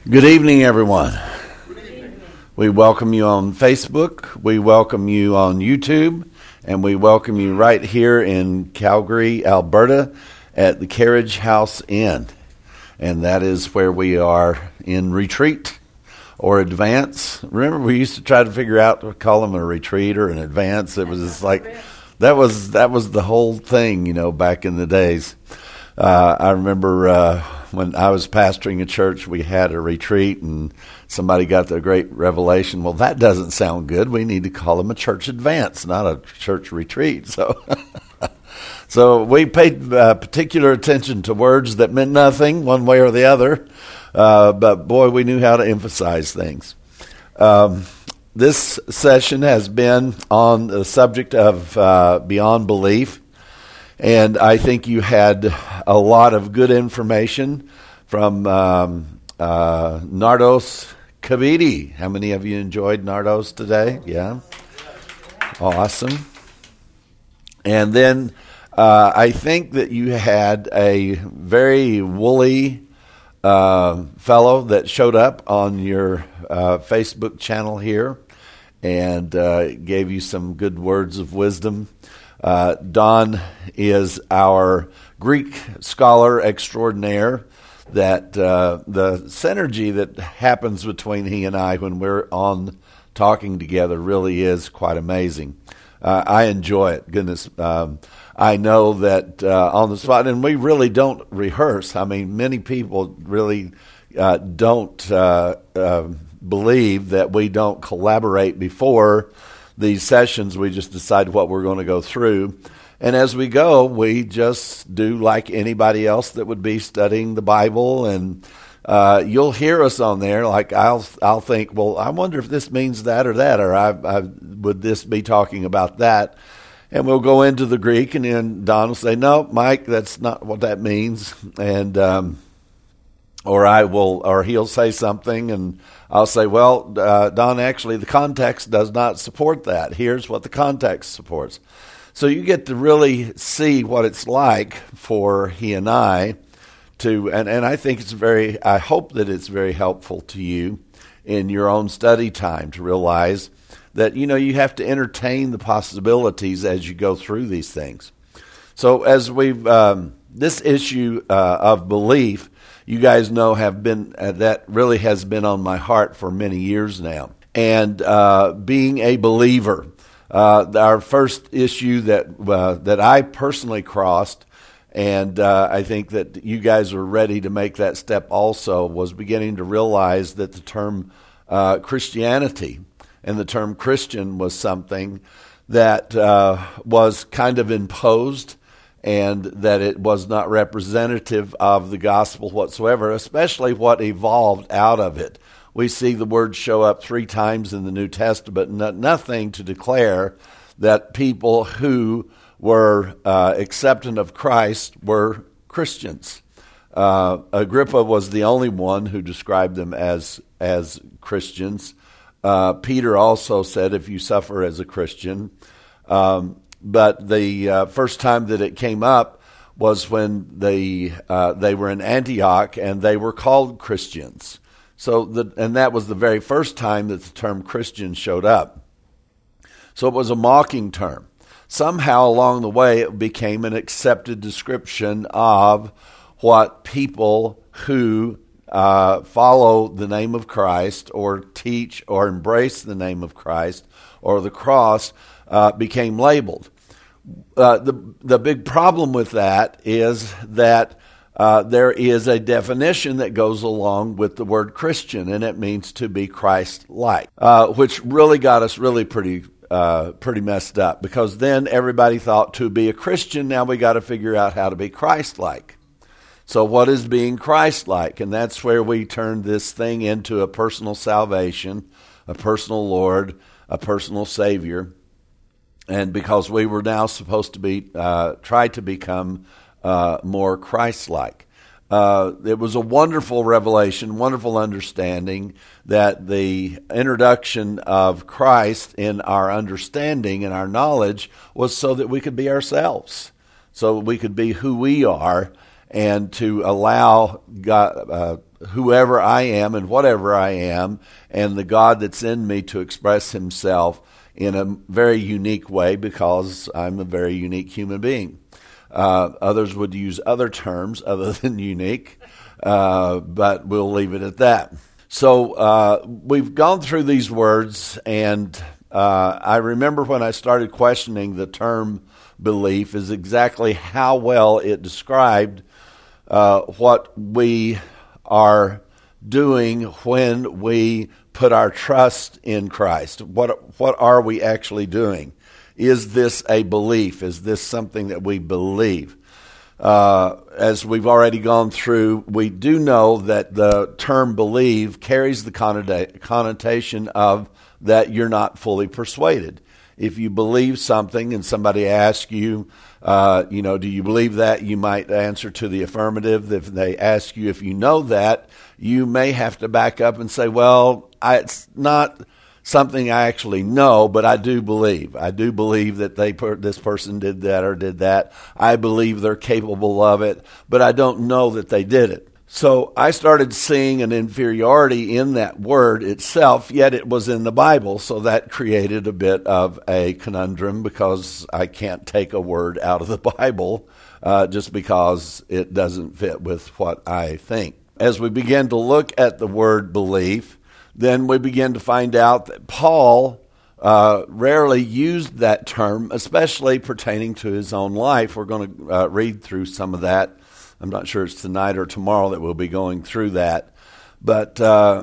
Good evening, everyone. We welcome you on Facebook, we welcome you on YouTube, and we welcome you right here in Calgary, Alberta at the Carriage House Inn. And that is where we are in retreat or advance. Remember, we used to try to figure out to call them a retreat or an advance. It was just like, that was the whole thing, back in the days. I remember when I was pastoring a church, we had a retreat, and somebody got the great revelation, well, that doesn't sound good. We need to call them a church advance, not a church retreat. So we paid particular attention to words that meant nothing one way or the other, but boy, we knew how to emphasize things. This session has been on the subject of beyond belief. And I think you had a lot of good information from Nardos Kavidi. How many of you enjoyed Nardos today? Yeah? Awesome. And then I think that you had a very woolly fellow that showed up on your Facebook channel here and gave you some good words of wisdom. Don is our Greek scholar extraordinaire that the synergy that happens between he and I when we're on talking together really is quite amazing. I enjoy it. Goodness, I know that on the spot, and we really don't rehearse. I mean, many people really don't believe that we don't collaborate before these sessions. We just decide what we're going to go through. And as we go, we just do like anybody else that would be studying the Bible. And you'll hear us on there. Like I'll think, well, I wonder if this means that, or I would this be talking about that? And we'll go into the Greek, and then Don will say, no, Mike, that's not what that means. And or he'll say something, and I'll say, well, Don, actually, the context does not support that. Here's what the context supports. So you get to really see what it's like for he and I to, and I think I hope that it's very helpful to you in your own study time to realize that, you have to entertain the possibilities as you go through these things. So as this issue of belief, you guys know have been that really has been on my heart for many years now. And being a believer, our first issue that I personally crossed, and I think that you guys were ready to make that step also, was beginning to realize that the term Christianity and the term Christian was something that was kind of imposed, and that it was not representative of the gospel whatsoever, especially what evolved out of it. We see the word show up 3 times in the New Testament, nothing to declare that people who were acceptant of Christ were Christians. Agrippa was the only one who described them as Christians. Peter also said, if you suffer as a Christian. But the first time that it came up was when they were in Antioch, and they were called Christians. And that was the very first time that the term Christian showed up. So it was a mocking term. Somehow along the way, it became an accepted description of what people who follow the name of Christ, or teach or embrace the name of Christ or the cross, became labeled. The big problem with that is that there is a definition that goes along with the word Christian, and it means to be Christ-like, which really got us really pretty messed up, because then everybody thought to be a Christian, now we got to figure out how to be Christ-like. So what is being Christ-like? And that's where we turned this thing into a personal salvation, a personal Lord, a personal Savior. And because we were now supposed to be try to become more Christ-like. It was a wonderful revelation, wonderful understanding that the introduction of Christ in our understanding and our knowledge was so that we could be ourselves, so we could be who we are, and to allow God, whoever I am and whatever I am, and the God that's in me to express himself in a very unique way, because I'm a very unique human being. Others would use other terms other than unique, but we'll leave it at that. So we've gone through these words, and I remember when I started questioning the term belief is exactly how well it described what we are doing when we put our trust in Christ. What are we actually doing? Is this a belief? Is this something that we believe? As we've already gone through, we do know that the term believe carries the connotation of that you're not fully persuaded. If you believe something and somebody asks you, do you believe that? You might answer to the affirmative. If they ask you if you know that, you may have to back up and say, well, it's not something I actually know, but I do believe. I do believe that this person did that or did that. I believe they're capable of it, but I don't know that they did it. So I started seeing an inferiority in that word itself, yet it was in the Bible, so that created a bit of a conundrum, because I can't take a word out of the Bible just because it doesn't fit with what I think. As we begin to look at the word belief, then we begin to find out that Paul rarely used that term, especially pertaining to his own life. We're going to read through some of that. I'm not sure it's tonight or tomorrow that we'll be going through that. But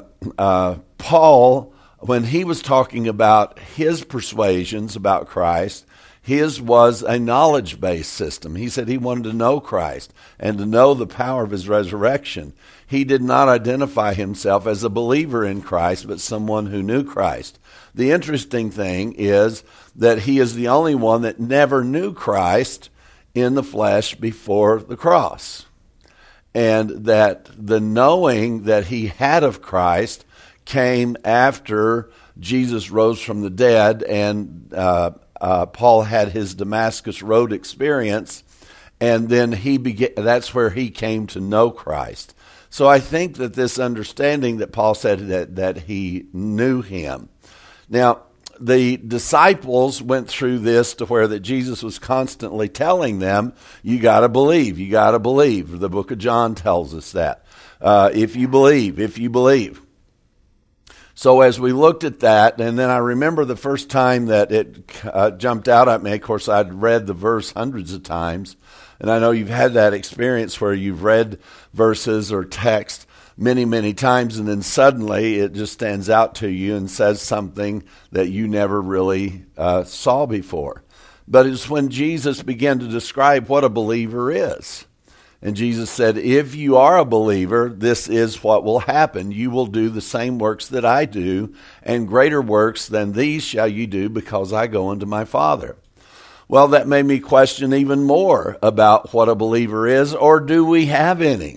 Paul, when he was talking about his persuasions about Christ, his was a knowledge-based system. He said he wanted to know Christ and to know the power of his resurrection. He did not identify himself as a believer in Christ, but someone who knew Christ. The interesting thing is that he is the only one that never knew Christ in the flesh before the cross. And that the knowing that he had of Christ came after Jesus rose from the dead, and Paul had his Damascus Road experience, and then that's where he came to know Christ. So I think that this understanding that Paul said that he knew him. Now, the disciples went through this to where that Jesus was constantly telling them, you got to believe, you got to believe. The book of John tells us that. If you believe. So as we looked at that, and then I remember the first time that it jumped out at me, of course I'd read the verse hundreds of times, and I know you've had that experience where you've read verses or text many, many times, and then suddenly it just stands out to you and says something that you never really saw before. But it's when Jesus began to describe what a believer is. And Jesus said, if you are a believer, this is what will happen. You will do the same works that I do, and greater works than these shall you do, because I go unto my Father. Well, that made me question even more about what a believer is, or do we have any?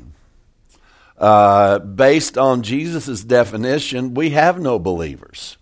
Based on Jesus' definition, we have no believers.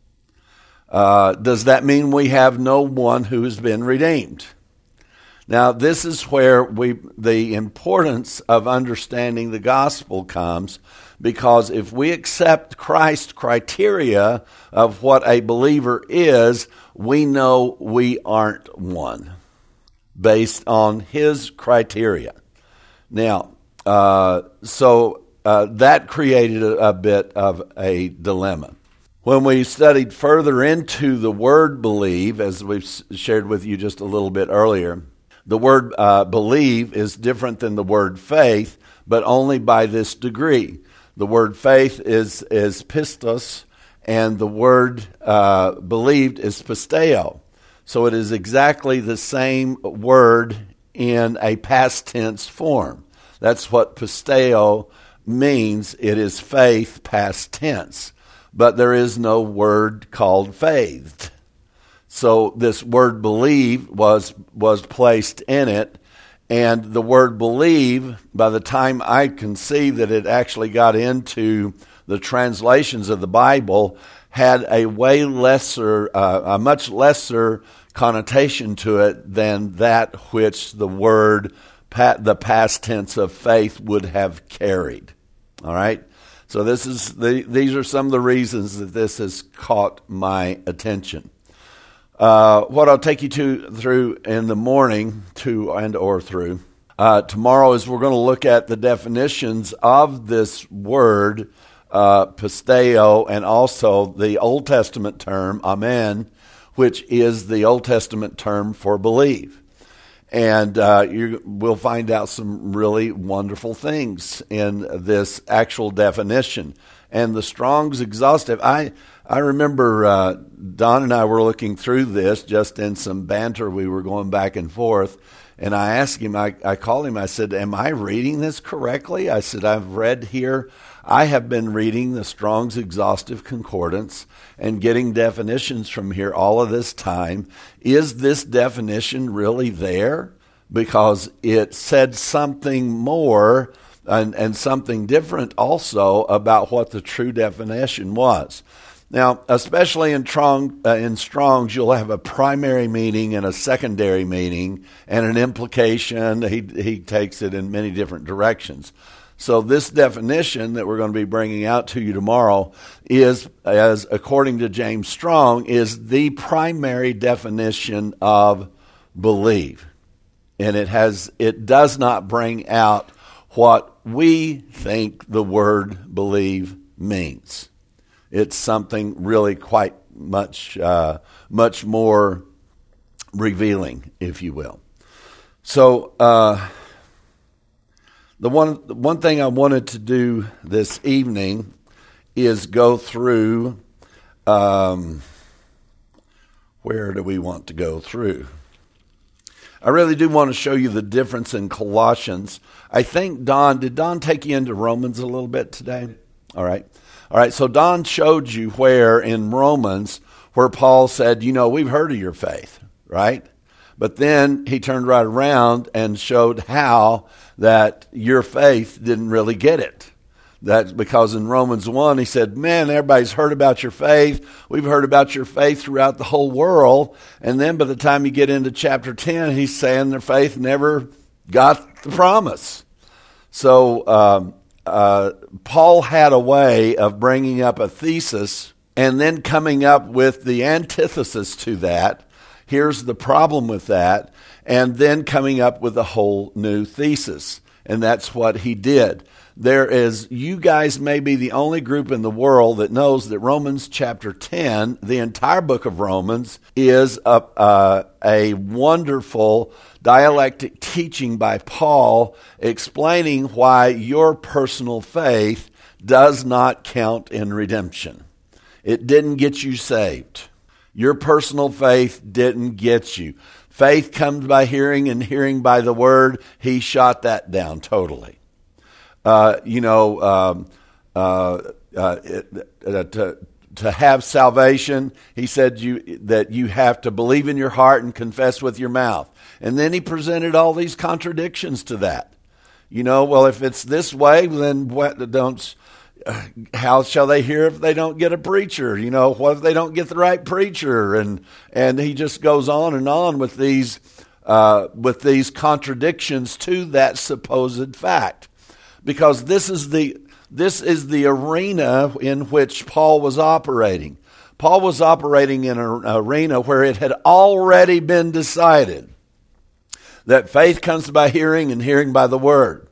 Does that mean we have no one who has been redeemed? Now, this is where the importance of understanding the gospel comes, because if we accept Christ's criteria of what a believer is, we know we aren't one, based on his criteria. Now, so that created a bit of a dilemma. When we studied further into the word believe, as we've shared with you just a little bit earlier, the word believe is different than the word faith, but only by this degree. The word faith is pistos, and the word believed is pisteo. So it is exactly the same word in a past tense form. That's what pisteo means. It is faith past tense. But there is no word called faith. So this word believe was placed in it, and the word believe, by the time I can see that it actually got into the translations of the Bible, had a much lesser connotation to it than that which the word the past tense of faith would have carried. All right? So these are some of the reasons that this has caught my attention. What I'll take you through in the morning, tomorrow, is we're going to look at the definitions of this word, pisteo, and also the Old Testament term, amen, which is the Old Testament term for believe. And we'll find out some really wonderful things in this actual definition. And the Strong's Exhaustive, I remember Don and I were looking through this just in some banter. We were going back and forth. And I asked him, I called him, I said, am I reading this correctly? I said, I've read here, I have been reading the Strong's Exhaustive Concordance and getting definitions from here all of this time. Is this definition really there? Because it said something more and something different also about what the true definition was. Now, especially in Strong's, you'll have a primary meaning and a secondary meaning and an implication. He takes it in many different directions. So this definition that we're going to be bringing out to you tomorrow is, as according to James Strong, is the primary definition of believe. And it does not bring out what we think the word believe means. It's something really quite much more revealing, if you will. So the one thing I wanted to do this evening is go through. Where do we want to go through? I really do want to show you the difference in Colossians. I think did Don take you into Romans a little bit today? All right. So Don showed you where in Romans, where Paul said, we've heard of your faith, right? But then he turned right around and showed how that your faith didn't really get it. That's because in Romans 1, he said, man, everybody's heard about your faith. We've heard about your faith throughout the whole world. And then by the time you get into chapter 10, he's saying their faith never got the promise. So Paul had a way of bringing up a thesis and then coming up with the antithesis to that. Here's the problem with that. And then coming up with a whole new thesis. And that's what he did. You guys may be the only group in the world that knows that Romans chapter 10, the entire book of Romans, is a wonderful dialectic teaching by Paul explaining why your personal faith does not count in redemption. It didn't get you saved. Your personal faith didn't get you. Faith comes by hearing and hearing by the word. He shot that down totally. To have salvation, he said that you have to believe in your heart and confess with your mouth. And then he presented all these contradictions to that. Well, if it's this way, then how shall they hear if they don't get a preacher? What if they don't get the right preacher? And he just goes on and on with these contradictions to that supposed fact. Because this is the arena in which Paul was operating. Paul was operating in an arena where it had already been decided that faith comes by hearing and hearing by the word.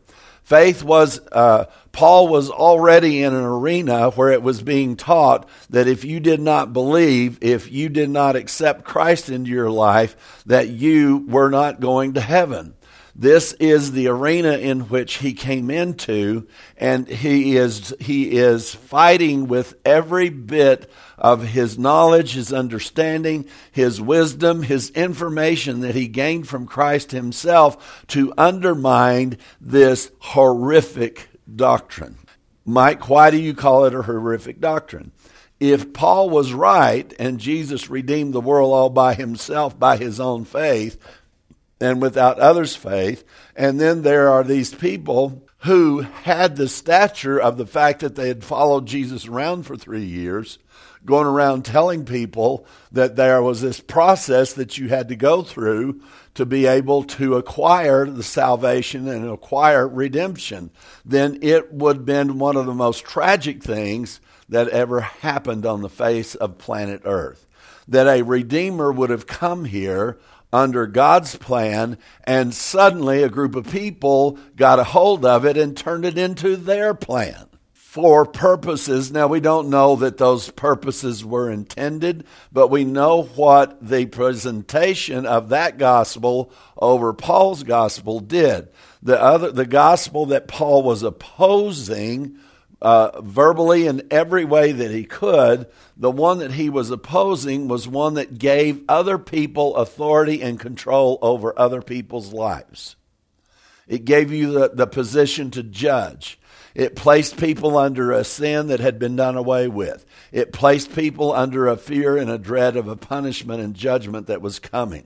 Paul was already in an arena where it was being taught that if you did not believe, if you did not accept Christ into your life, that you were not going to heaven. This is the arena in which he came into, and he is fighting with every bit of his knowledge, his understanding, his wisdom, his information that he gained from Christ himself to undermine this horrific doctrine. Mike, why do you call it a horrific doctrine? If Paul was right and Jesus redeemed the world all by himself by his own faith, and without others' faith. And then there are these people who had the stature of the fact that they had followed Jesus around for 3 years, going around telling people that there was this process that you had to go through to be able to acquire the salvation and acquire redemption. Then it would have been one of the most tragic things that ever happened on the face of planet Earth. That a Redeemer would have come here under God's plan, and suddenly a group of people got a hold of it and turned it into their plan for purposes. Now, we don't know that those purposes were intended, but we know what the presentation of that gospel over Paul's gospel did. The gospel that Paul was opposing verbally in every way that he could, the one that he was opposing was one that gave other people authority and control over other people's lives. It gave you the position to judge. It placed people under a sin that had been done away with. It placed people under a fear and a dread of a punishment and judgment that was coming.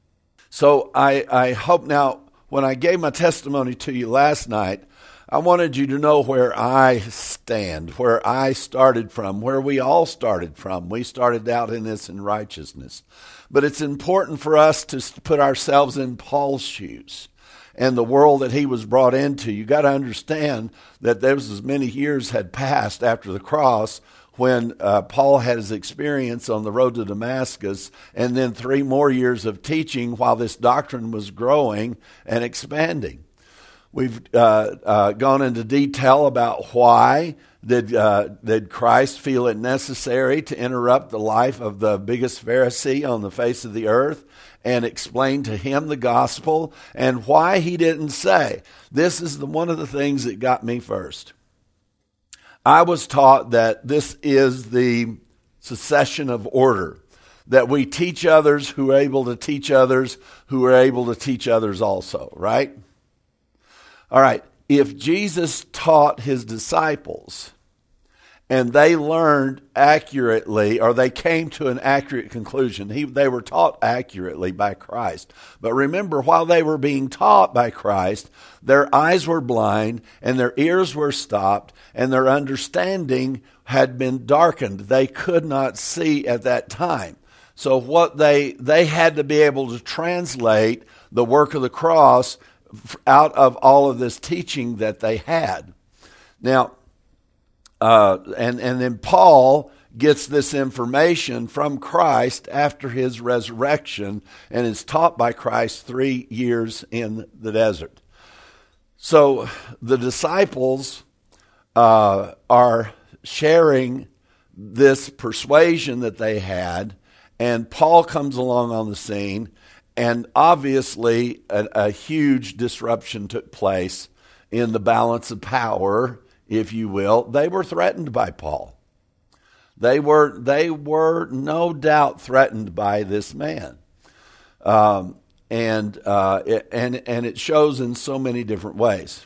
So I hope now, when I gave my testimony to you last night, I wanted you to know where I stand, where I started from, where we all started from. We started out in this in righteousness. But it's important for us to put ourselves in Paul's shoes and the world that he was brought into. You got to understand that there was as many years had passed after the cross when Paul had his experience on the road to Damascus, and then 3 more years of teaching while this doctrine was growing and expanding. We've gone into detail about why did Christ feel it necessary to interrupt the life of the biggest Pharisee on the face of the earth and explain to him the gospel, and why he didn't say. This is one of the things that got me first. I was taught that this is the succession of order, that we teach others who are able to teach others who are able to teach others also, right? All right, if Jesus taught his disciples and they learned accurately, or they came to an accurate conclusion, they were taught accurately by Christ. But remember, while they were being taught by Christ, their eyes were blind and their ears were stopped and their understanding had been darkened. They could not see at that time. So what they had to be able to translate the work of the cross out of all of this teaching that they had. Now, and then Paul gets this information from Christ after his resurrection and is taught by Christ 3 years in the desert. So the disciples are sharing this persuasion that they had, and Paul comes along on the scene. And obviously, a huge disruption took place in the balance of power, if you will. They were threatened by Paul. They were no doubt threatened by this man, and it shows in so many different ways.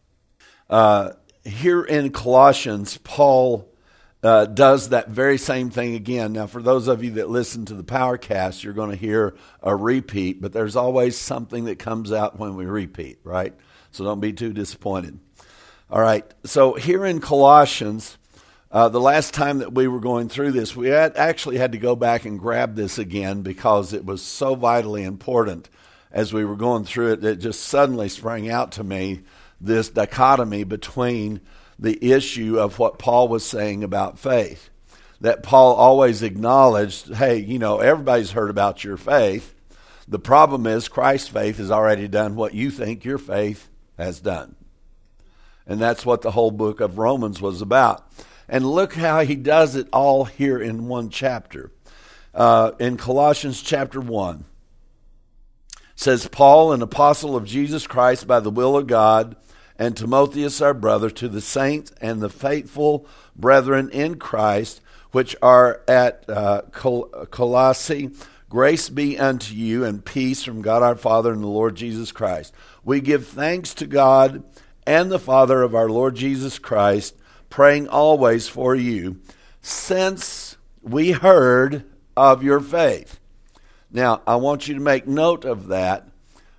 Here in Colossians, Paul does that very same thing again. Now, for those of you that listen to the Powercast, you're going to hear a repeat, but there's always something that comes out when we repeat, right? So don't be too disappointed. All right, so here in Colossians, the last time that we were going through this, we actually had to go back and grab this again because it was so vitally important. As we were going through it, it just suddenly sprang out to me, this dichotomy between the issue of what Paul was saying about faith. That Paul always acknowledged, hey, everybody's heard about your faith. The problem is Christ's faith has already done what you think your faith has done. And that's what the whole book of Romans was about. And look how he does it all here in one chapter. In Colossians chapter 1, it says, Paul, an apostle of Jesus Christ by the will of God, and Timotheus our brother, to the saints and the faithful brethren in Christ, which are at Colossae, grace be unto you and peace from God our Father and the Lord Jesus Christ. We give thanks to God and the Father of our Lord Jesus Christ, praying always for you, since we heard of your faith. Now, I want you to make note of that.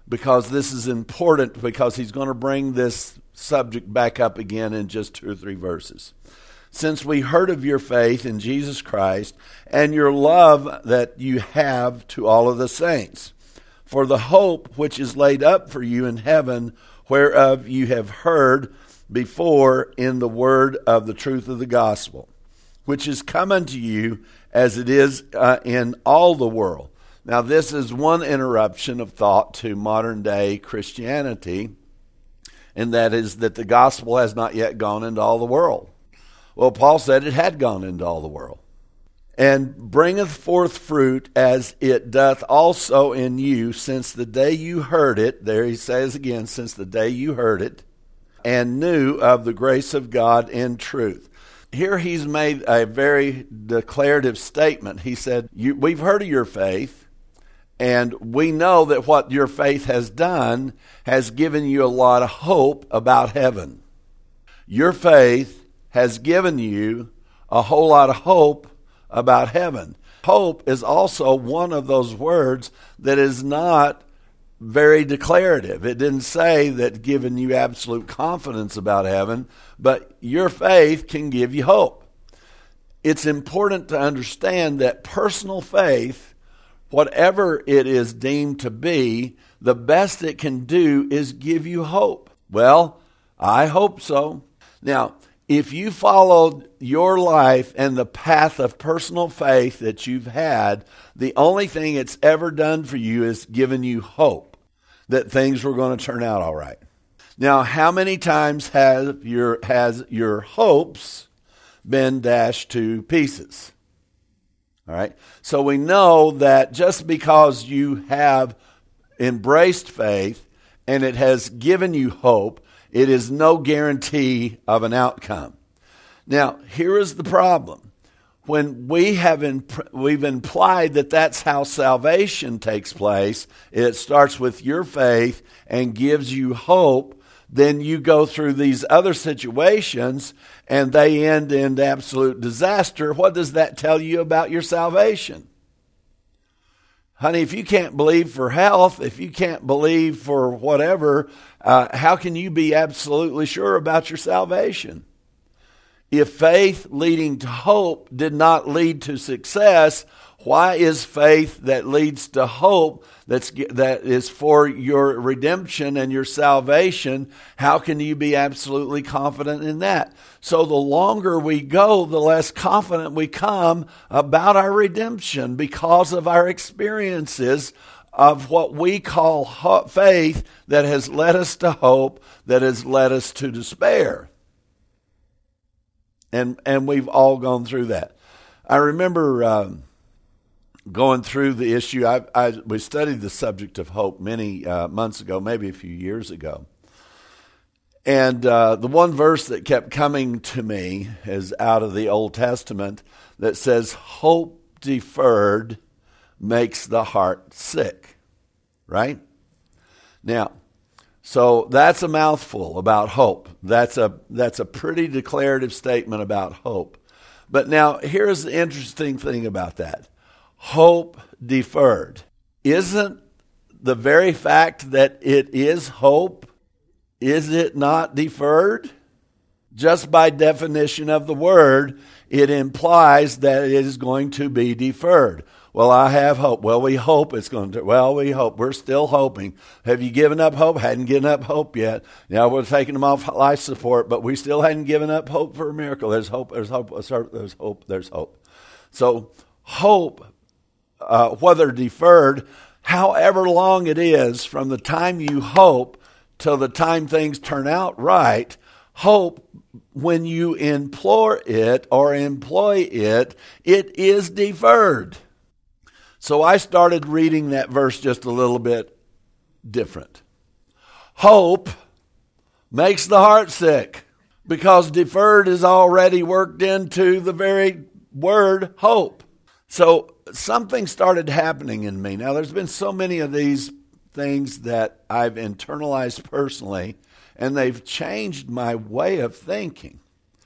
because this is important, because he's going to bring this subject back up again in just 2 or 3 verses. Since we heard of your faith in Jesus Christ and your love that you have to all of the saints, for the hope which is laid up for you in heaven, whereof you have heard before in the word of the truth of the gospel, which is come unto you as it is in all the world. Now, this is one interruption of thought to modern day Christianity, and that is that the gospel has not yet gone into all the world. Well, Paul said it had gone into all the world. And bringeth forth fruit as it doth also in you since the day you heard it. There he says again, since the day you heard it, and knew of the grace of God in truth. Here he's made a very declarative statement. He said, we've heard of your faith, and we know that what your faith has done has given you a lot of hope about heaven. Your faith has given you a whole lot of hope about heaven. Hope is also one of those words that is not very declarative. It didn't say that giving you absolute confidence about heaven, but your faith can give you hope. It's important to understand that personal faith, whatever it is deemed to be, the best it can do is give you hope. Well, I hope so. Now, if you followed your life and the path of personal faith that you've had, the only thing it's ever done for you is given you hope that things were going to turn out all right. Now, how many times has your hopes been dashed to pieces? All right. So we know that just because you have embraced faith and it has given you hope, it is no guarantee of an outcome. Now, here is the problem. When we've implied that that's how salvation takes place, it starts with your faith and gives you hope, then you go through these other situations and they end in absolute disaster. What does that tell you about your salvation? Honey, if you can't believe for health, if you can't believe for whatever, how can you be absolutely sure about your salvation? If faith leading to hope did not lead to success, why is faith that leads to hope that is for your redemption and your salvation, how can you be absolutely confident in that? So the longer we go, the less confident we come about our redemption because of our experiences of what we call faith that has led us to hope, that has led us to despair. And we've all gone through that. I remember going through the issue. We studied the subject of hope many months ago, maybe a few years ago. And the one verse that kept coming to me is out of the Old Testament that says, hope deferred makes the heart sick. Right? Now, so that's a mouthful about hope. That's a pretty declarative statement about hope. But now, here's the interesting thing about that. Hope deferred. Isn't the very fact that it is hope, is it not deferred? Just by definition of the word, it implies that it is going to be deferred. Well, I have hope. Well, we hope it's going to. Well, we hope. We're still hoping. Have you given up hope? Hadn't given up hope yet. Now we're taking them off life support, but we still hadn't given up hope for a miracle. There's hope. There's hope. There's hope. There's hope. So hope, whether deferred, however long it is from the time you hope till the time things turn out right, hope, when you implore it or employ it, it is deferred. So I started reading that verse just a little bit different. Hope makes the heart sick because deferred is already worked into the very word hope. So something started happening in me. Now, there's been so many of these things that I've internalized personally, and they've changed my way of thinking.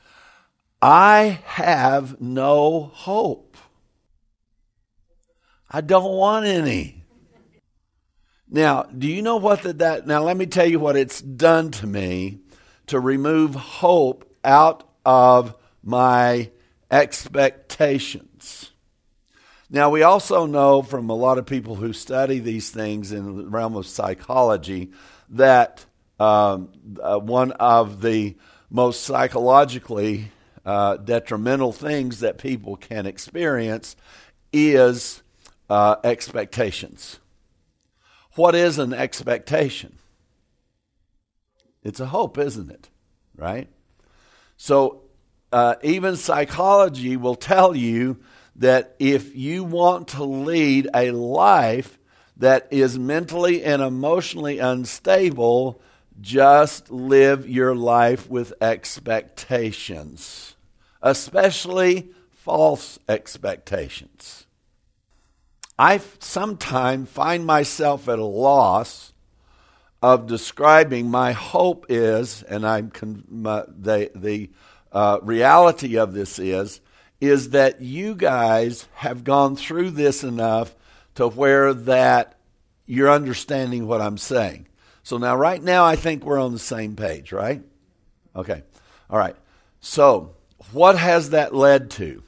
I have no hope. I don't want any. Now, do you know what now let me tell you what it's done to me to remove hope out of my expectations. Now, we also know from a lot of people who study these things in the realm of psychology that one of the most psychologically detrimental things that people can experience is expectations. What is an expectation? It's a hope, isn't it? Right? So even psychology will tell you that if you want to lead a life that is mentally and emotionally unstable, just live your life with expectations, especially false expectations. I sometimes find myself at a loss of describing my hope is, and the reality of this is that you guys have gone through this enough to where that you're understanding what I'm saying. So now, right now, I think we're on the same page, right? Okay. All right. So what has that led to?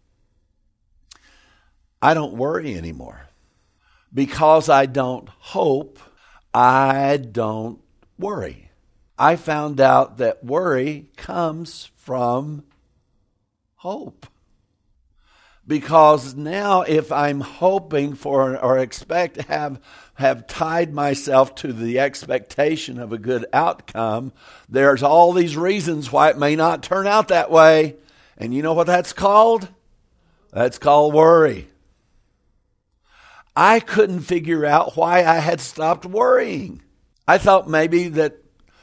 I don't worry anymore. Because I don't hope, I don't worry. I found out that worry comes from hope. Because now if I'm hoping for or expect to have tied myself to the expectation of a good outcome, there's all these reasons why it may not turn out that way. And you know what that's called? That's called worry. I couldn't figure out why I had stopped worrying. I thought maybe that,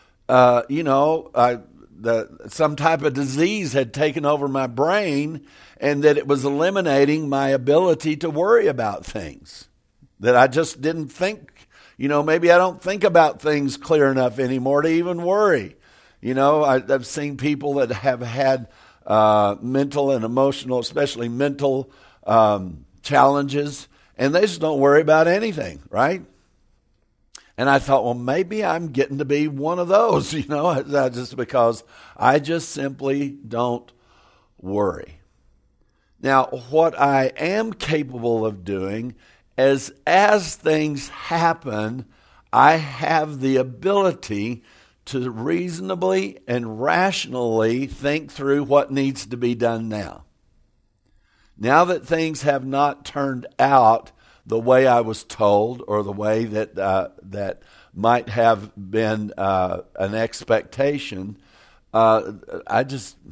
some type of disease had taken over my brain and that it was eliminating my ability to worry about things. That I just didn't think, maybe I don't think about things clear enough anymore to even worry. I've seen people that have had mental and emotional, especially mental challenges, and they just don't worry about anything, right? And I thought, well, maybe I'm getting to be one of those, just because I just simply don't worry. Now, what I am capable of doing is as things happen, I have the ability to reasonably and rationally think through what needs to be done now. Now that things have not turned out the way I was told or the way that might have been an expectation, now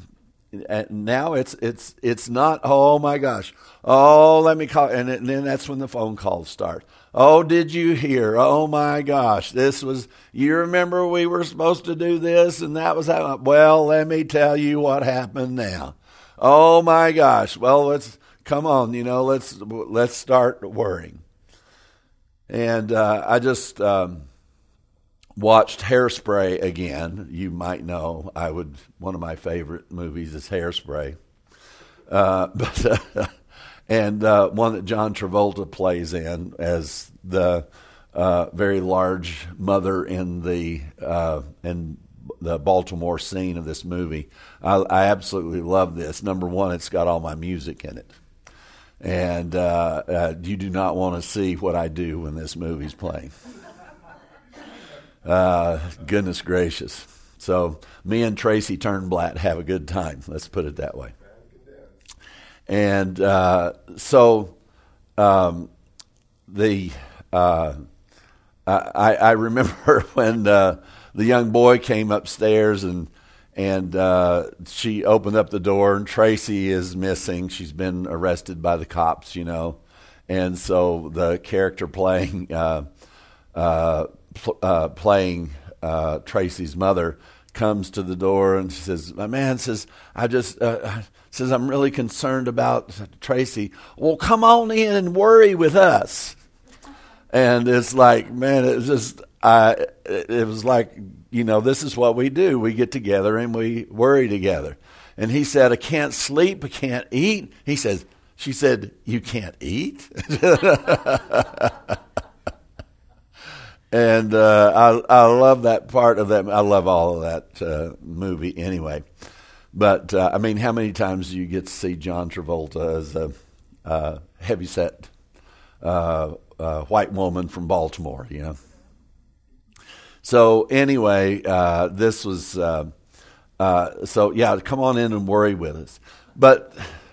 it's not, oh my gosh, oh let me call, and then that's when the phone calls start. Oh, did you hear? Oh my gosh, you remember we were supposed to do this and that was how, well, let me tell you what happened now. Oh my gosh, well let's start worrying. And I just watched Hairspray again. You might know one of my favorite movies is Hairspray. And one that John Travolta plays in as the very large mother in the Baltimore scene of this movie. I absolutely love this. Number one, it's got all my music in it. And you do not want to see what I do when this movie's playing. Goodness gracious. So me and Tracy Turnblatt have a good time. Let's put it that way. And I remember when the young boy came upstairs and she opened up the door and Tracy is missing. She's been arrested by the cops, and so the character playing Tracy's mother comes to the door and she says, "My man says I'm really concerned about Tracy." "Well, come on in and worry with us." And it's like, man, it was just it was like, this is what we do. We get together and we worry together. And he said, "I can't sleep, I can't eat." She said, "You can't eat?" And I love that part of that. I love all of that movie anyway. But, I mean, how many times do you get to see John Travolta as a heavyset white woman from Baltimore, you know? So anyway, this was, so yeah, come on in and worry with us. But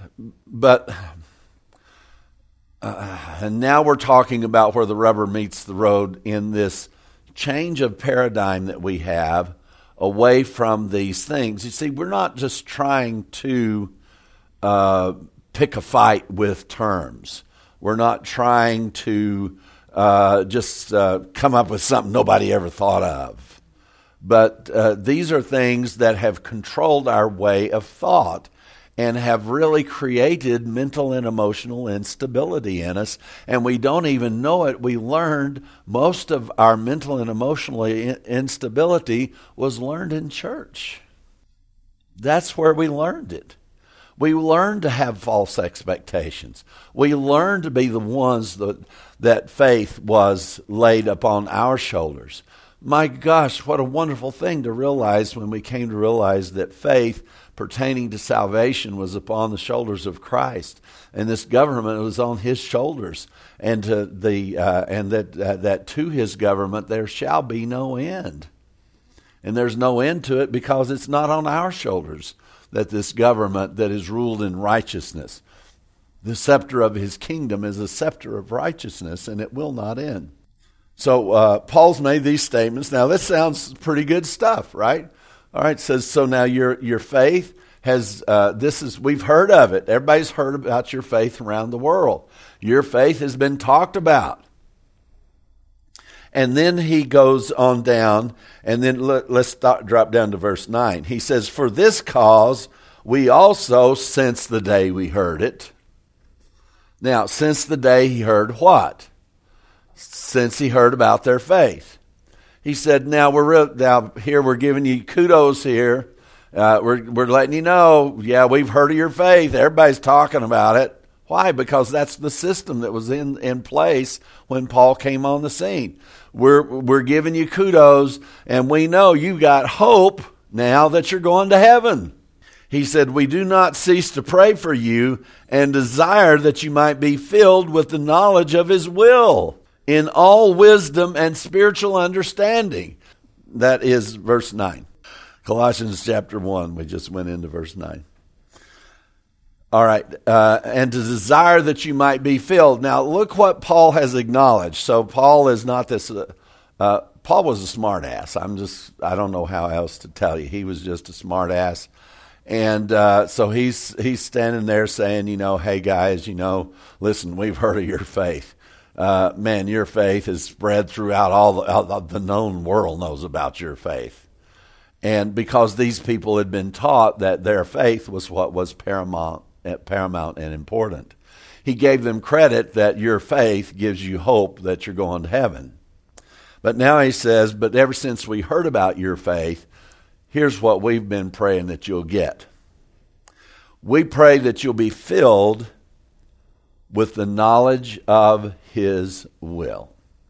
and now we're talking about where the rubber meets the road in this change of paradigm that we have away from these things. You see, we're not just trying to pick a fight with terms. We're not trying to just come up with something nobody ever thought of. But these are things that have controlled our way of thought and have really created mental and emotional instability in us. And we don't even know it. We learned most of our mental and emotional instability was learned in church. That's where we learned it. We learned to have false expectations. We learned to be the ones that faith was laid upon our shoulders. My gosh, what a wonderful thing to realize when we came to realize that faith pertaining to salvation was upon the shoulders of Christ, and this government was on His shoulders, and that to His government there shall be no end. And there's no end to it because it's not on our shoulders that this government that is ruled in righteousness. The scepter of His kingdom is a scepter of righteousness, and it will not end. So Paul's made these statements. Now this sounds pretty good stuff, right? All right, it says, so now your faith has, we've heard of it. Everybody's heard about your faith around the world. Your faith has been talked about. And then he goes on down, and then let's drop down to verse 9. He says, for this cause we also, since the day we heard it. Now, since the day he heard what? Since he heard about their faith. He said, now we're giving you kudos here. We're letting you know, yeah, we've heard of your faith. Everybody's talking about it. Why? Because that's the system that was in place when Paul came on the scene. We're giving you kudos, and we know you got hope now that you're going to heaven. He said, we do not cease to pray for you and desire that you might be filled with the knowledge of His will, in all wisdom and spiritual understanding. That is verse 9. Colossians chapter 1, we just went into verse 9. All right, and to desire that you might be filled. Now, look what Paul has acknowledged. So Paul is not this, Paul was a smart ass. I don't know how else to tell you. He was just a smart ass. And so he's standing there saying, hey guys, listen, we've heard of your faith. Man, your faith is spread throughout all the known world knows about your faith. And because these people had been taught that their faith was what was paramount and important, he gave them credit that your faith gives you hope that you're going to heaven. But now he says, but ever since we heard about your faith, here's what we've been praying that you'll get. We pray that you'll be filled with the knowledge of His will.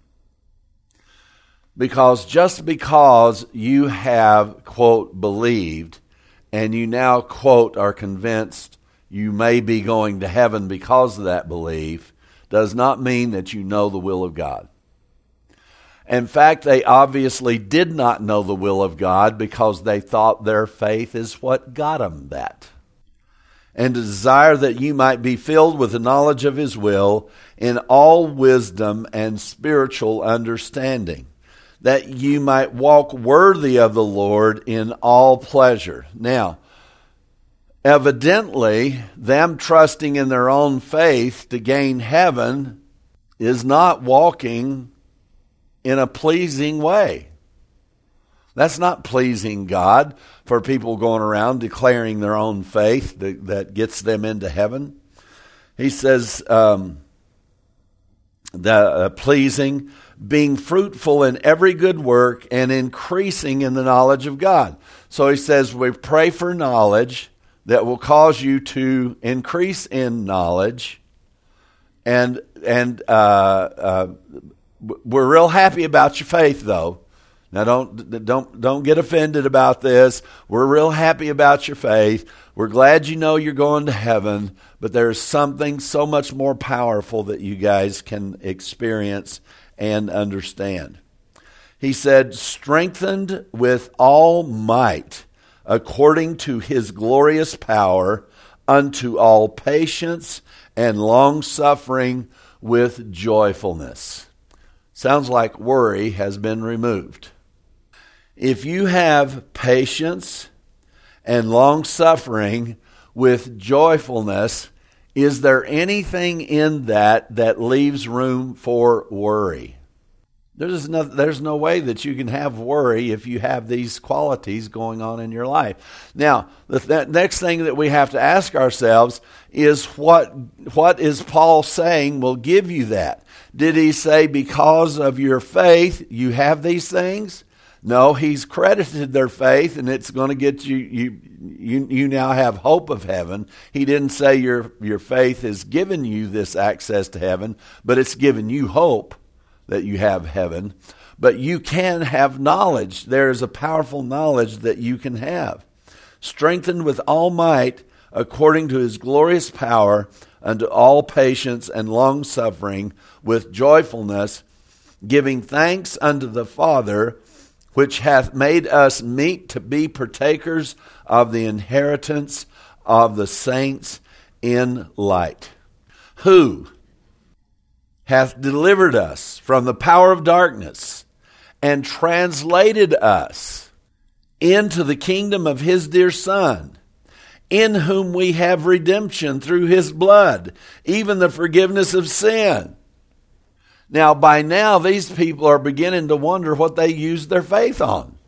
Just because you have, quote, believed, and you now, quote, are convinced you may be going to heaven because of that belief, does not mean that you know the will of God. In fact, they obviously did not know the will of God because they thought their faith is what got them that. And to desire that you might be filled with the knowledge of His will in all wisdom and spiritual understanding, that you might walk worthy of the Lord in all pleasure. Now, evidently, them trusting in their own faith to gain heaven is not walking in a pleasing way. That's not pleasing God for people going around declaring their own faith that gets them into heaven. He says, pleasing, being fruitful in every good work and increasing in the knowledge of God. So he says we pray for knowledge that will cause you to increase in knowledge, and We're real happy about your faith, though. Now, don't get offended about this. We're real happy about your faith. We're glad you know you're going to heaven, but there's something so much more powerful that you guys can experience and understand. He said, strengthened with all might, according to his glorious power, unto all patience and long-suffering with joyfulness. Sounds like worry has been removed. If you have patience and long-suffering with joyfulness, is there anything in that leaves room for worry? There's no way that you can have worry if you have these qualities going on in your life. Now, the next thing that we have to ask ourselves is what is Paul saying will give you that? Did he say because of your faith you have these things? No, he's credited their faith, and it's going to get you now have hope of heaven. He didn't say your faith has given you this access to heaven, but it's given you hope that you have heaven. But you can have knowledge. There is a powerful knowledge that you can have. Strengthened with all might, according to his glorious power, unto all patience and long-suffering, with joyfulness, giving thanks unto the Father, which hath made us meet to be partakers of the inheritance of the saints in light. Who hath delivered us from the power of darkness and translated us into the kingdom of his dear Son, in whom we have redemption through his blood, even the forgiveness of sin. Now, by now, these people are beginning to wonder what they used their faith on.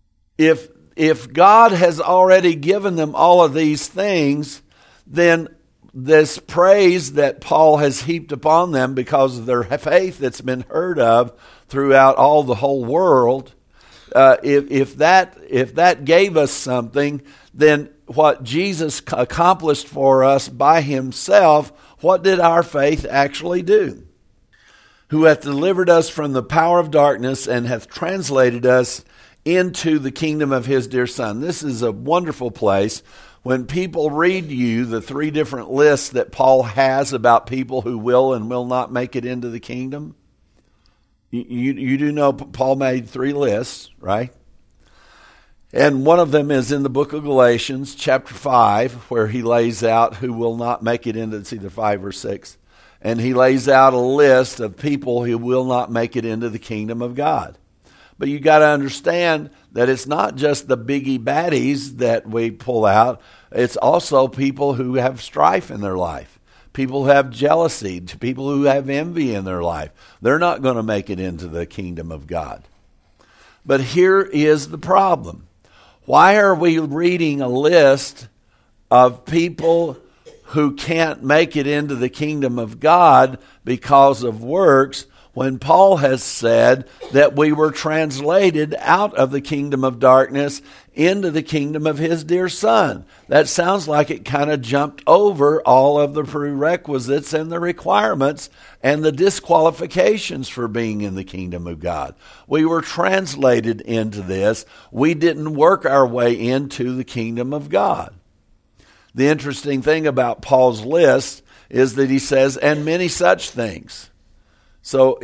If God has already given them all of these things, then this praise that Paul has heaped upon them because of their faith that's been heard of throughout all the whole world, if that gave us something, then what Jesus accomplished for us by himself, what did our faith actually do? Who hath delivered us from the power of darkness and hath translated us into the kingdom of his dear Son. This is a wonderful place. When people read you the three different lists that Paul has about people who will and will not make it into the kingdom, you do know Paul made three lists, right? And one of them is in the book of Galatians, chapter 5, where he lays out who will not make it into, it's either 5 or 6. And he lays out a list of people who will not make it into the kingdom of God. But you got to understand that it's not just the biggie baddies that we pull out. It's also people who have strife in their life. People who have jealousy, people who have envy in their life. They're not going to make it into the kingdom of God. But here is the problem. Why are we reading a list of people who can't make it into the kingdom of God because of works, when Paul has said that we were translated out of the kingdom of darkness into the kingdom of his dear Son? That sounds like it kind of jumped over all of the prerequisites and the requirements and the disqualifications for being in the kingdom of God. We were translated into this. We didn't work our way into the kingdom of God. The interesting thing about Paul's list is that he says, and many such things. So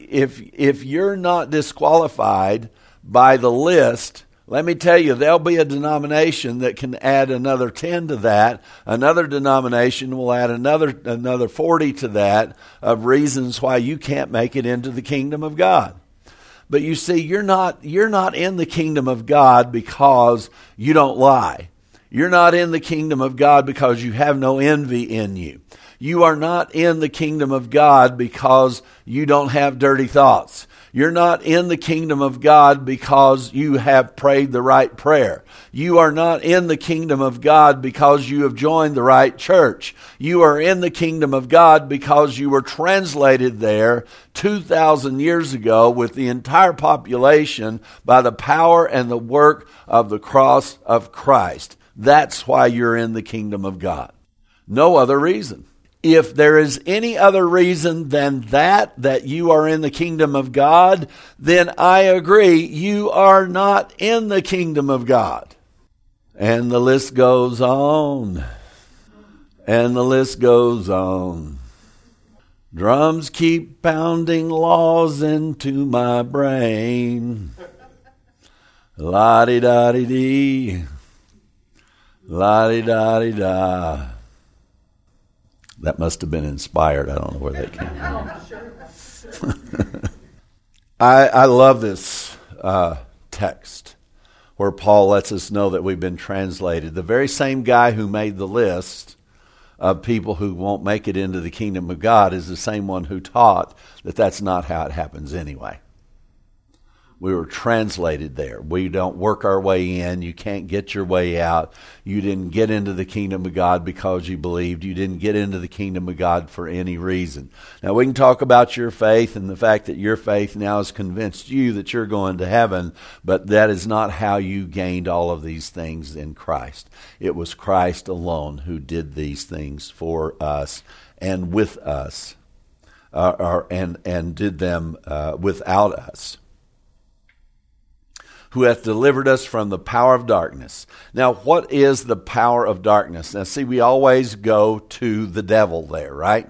if you're not disqualified by the list, let me tell you, there'll be a denomination that can add another 10 to that. Another denomination will add another 40 to that of reasons why you can't make it into the kingdom of God. But you see, you're not in the kingdom of God because you don't lie. You're not in the kingdom of God because you have no envy in you. You are not in the kingdom of God because you don't have dirty thoughts. You're not in the kingdom of God because you have prayed the right prayer. You are not in the kingdom of God because you have joined the right church. You are in the kingdom of God because you were translated there 2,000 years ago with the entire population by the power and the work of the cross of Christ. That's why you're in the kingdom of God. No other reason. If there is any other reason than that you are in the kingdom of God, then I agree, you are not in the kingdom of God. And the list goes on. And the list goes on. Drums keep pounding laws into my brain. La-di-da-di-dee. La-di-da-di-da. That must have been inspired. I don't know where that came from. I love this text where Paul lets us know that we've been translated. The very same guy who made the list of people who won't make it into the kingdom of God is the same one who taught that that's not how it happens anyway. We were translated there. We don't work our way in. You can't get your way out. You didn't get into the kingdom of God because you believed. You didn't get into the kingdom of God for any reason. Now, we can talk about your faith and the fact that your faith now has convinced you that you're going to heaven, but that is not how you gained all of these things in Christ. It was Christ alone who did these things for us and with us, and did them without us. Who hath delivered us from the power of darkness. Now, what is the power of darkness? Now, see, we always go to the devil there, right?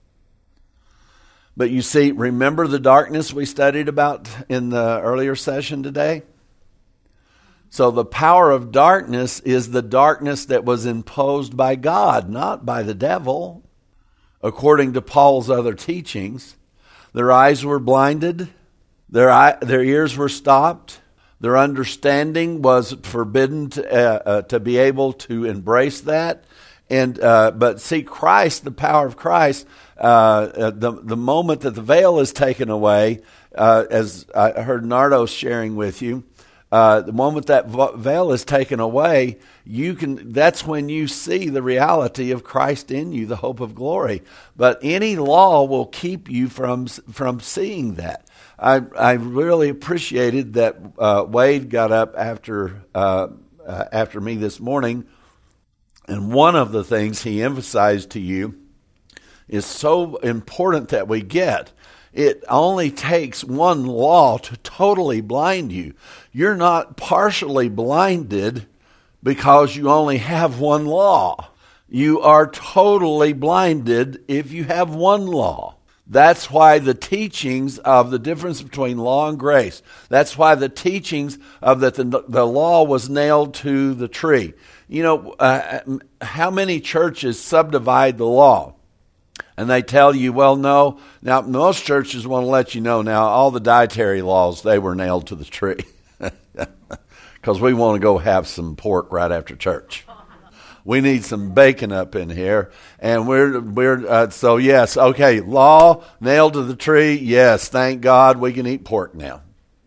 But you see, remember the darkness we studied about in the earlier session today? So the power of darkness is the darkness that was imposed by God, not by the devil. According to Paul's other teachings, their eyes were blinded, their ears were stopped, their understanding was forbidden to be able to embrace that. But see, Christ, the power of Christ, the moment that the veil is taken away, as I heard Nardo sharing with you, the moment that veil is taken away, that's when you see the reality of Christ in you, the hope of glory. But any law will keep you from seeing that. I really appreciated that Wade got up after me this morning, and one of the things he emphasized to you is so important that we get. It only takes one law to totally blind you. You're not partially blinded because you only have one law. You are totally blinded if you have one law. That's why the teachings of the difference between law and grace, that's why the teachings of that the law was nailed to the tree. You know, how many churches subdivide the law? And they tell you, well, no. Now, most churches want to let you know now all the dietary laws, they were nailed to the tree. Because we want to go have some pork right after church. We need some bacon up in here. And so yes, okay, law nailed to the tree. Yes, thank God we can eat pork now.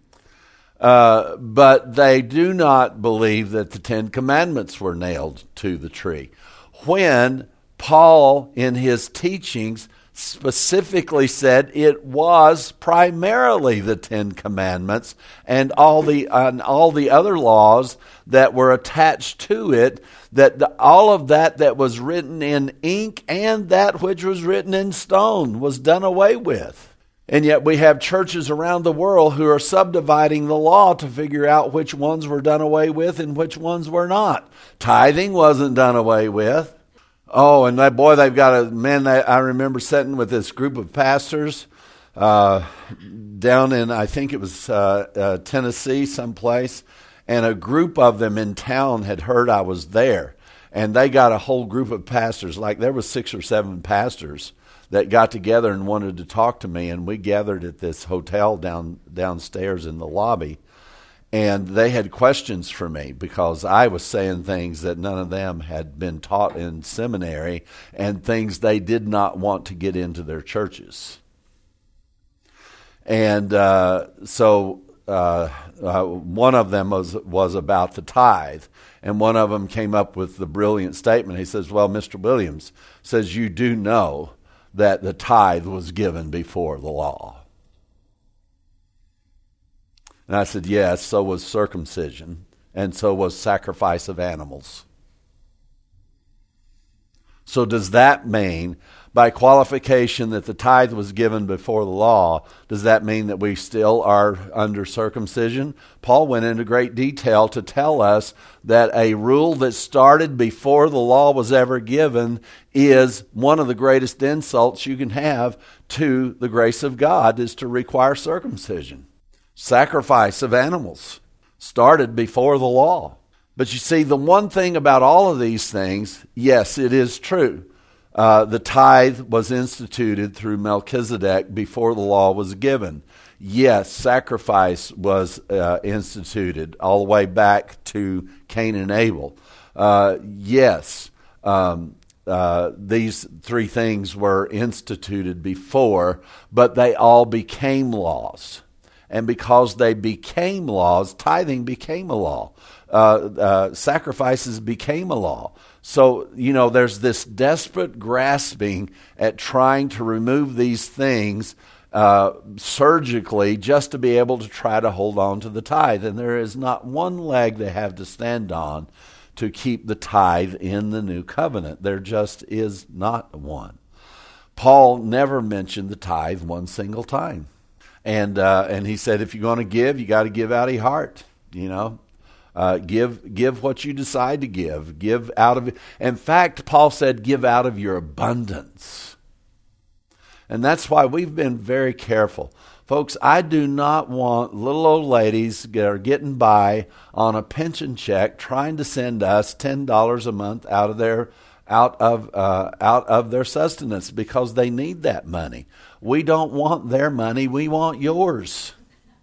But they do not believe that the Ten Commandments were nailed to the tree. When Paul, in his teachings, specifically said it was primarily the Ten Commandments and all the other laws that were attached to it, that all of that was written in ink and that which was written in stone was done away with. And yet we have churches around the world who are subdividing the law to figure out which ones were done away with and which ones were not. Tithing wasn't done away with. Oh, and they've got I remember sitting with this group of pastors down in, I think it was Tennessee someplace, and a group of them in town had heard I was there, and they got a whole group of pastors, like there was 6 or 7 pastors that got together and wanted to talk to me, and we gathered at this hotel downstairs in the lobby. And they had questions for me because I was saying things that none of them had been taught in seminary and things they did not want to get into their churches. And so one of them was about the tithe. And one of them came up with the brilliant statement. He says, well, Mr. Williams says, you do know that the tithe was given before the law. And I said, yes, so was circumcision, and so was sacrifice of animals. So does that mean, by qualification, that the tithe was given before the law? Does that mean that we still are under circumcision? Paul went into great detail to tell us that a rule that started before the law was ever given is one of the greatest insults you can have to the grace of God, is to require circumcision. Sacrifice of animals started before the law. But you see, the one thing about all of these things, yes, it is true. The tithe was instituted through Melchizedek before the law was given. Yes, sacrifice was instituted all the way back to Cain and Abel. Yes, these three things were instituted before, but they all became laws. And because they became laws, tithing became a law. Sacrifices became a law. So, there's this desperate grasping at trying to remove these things surgically just to be able to try to hold on to the tithe. And there is not one leg they have to stand on to keep the tithe in the new covenant. There just is not one. Paul never mentioned the tithe one single time. And he said, if you're going to give, you got to give out of your heart, Give what you decide to give. Give out of it. In fact, Paul said, give out of your abundance. And that's why we've been very careful. Folks, I do not want little old ladies that are getting by on a pension check trying to send us $10 a month out of their sustenance because they need that money. We don't want their money. We want yours.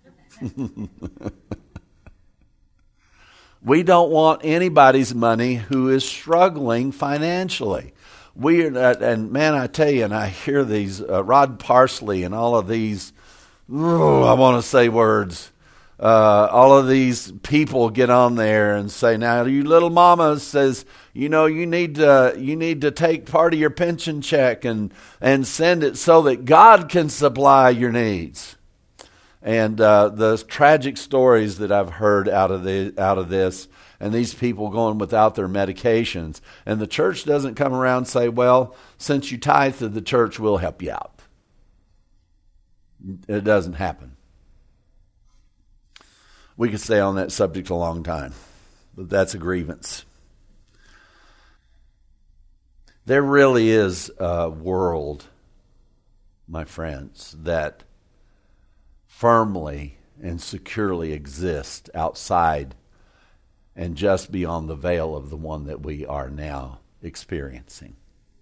We don't want anybody's money who is struggling financially. And man, I tell you, and I hear these, Rod Parsley and all of these, I want to say words, all of these people get on there and say, now you little mama says, you need to take part of your pension check and send it so that God can supply your needs. And the tragic stories that I've heard out of this, and these people going without their medications, and the church doesn't come around and say, well, since you tithe to the church, we'll help you out. It doesn't happen. We could stay on that subject a long time, but that's a grievance. There really is a world, my friends, that firmly and securely exist outside and just beyond the veil of the one that we are now experiencing.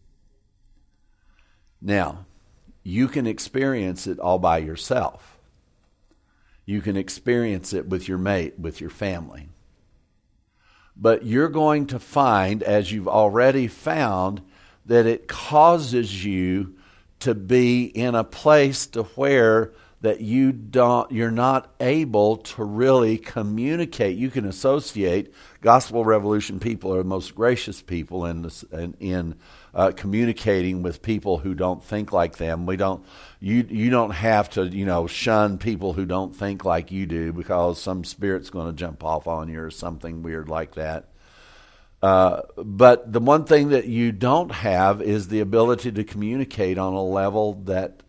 Now, you can experience it all by yourself. You can experience it with your mate, with your family. But you're going to find, as you've already found, that it causes you to be in a place to where that you're not able to really communicate. You can associate. Gospel Revolution people are the most gracious people in communicating with people who don't think like them. You don't have to shun people who don't think like you do because some spirit's going to jump off on you or something weird like that. But the one thing that you don't have is the ability to communicate on a level that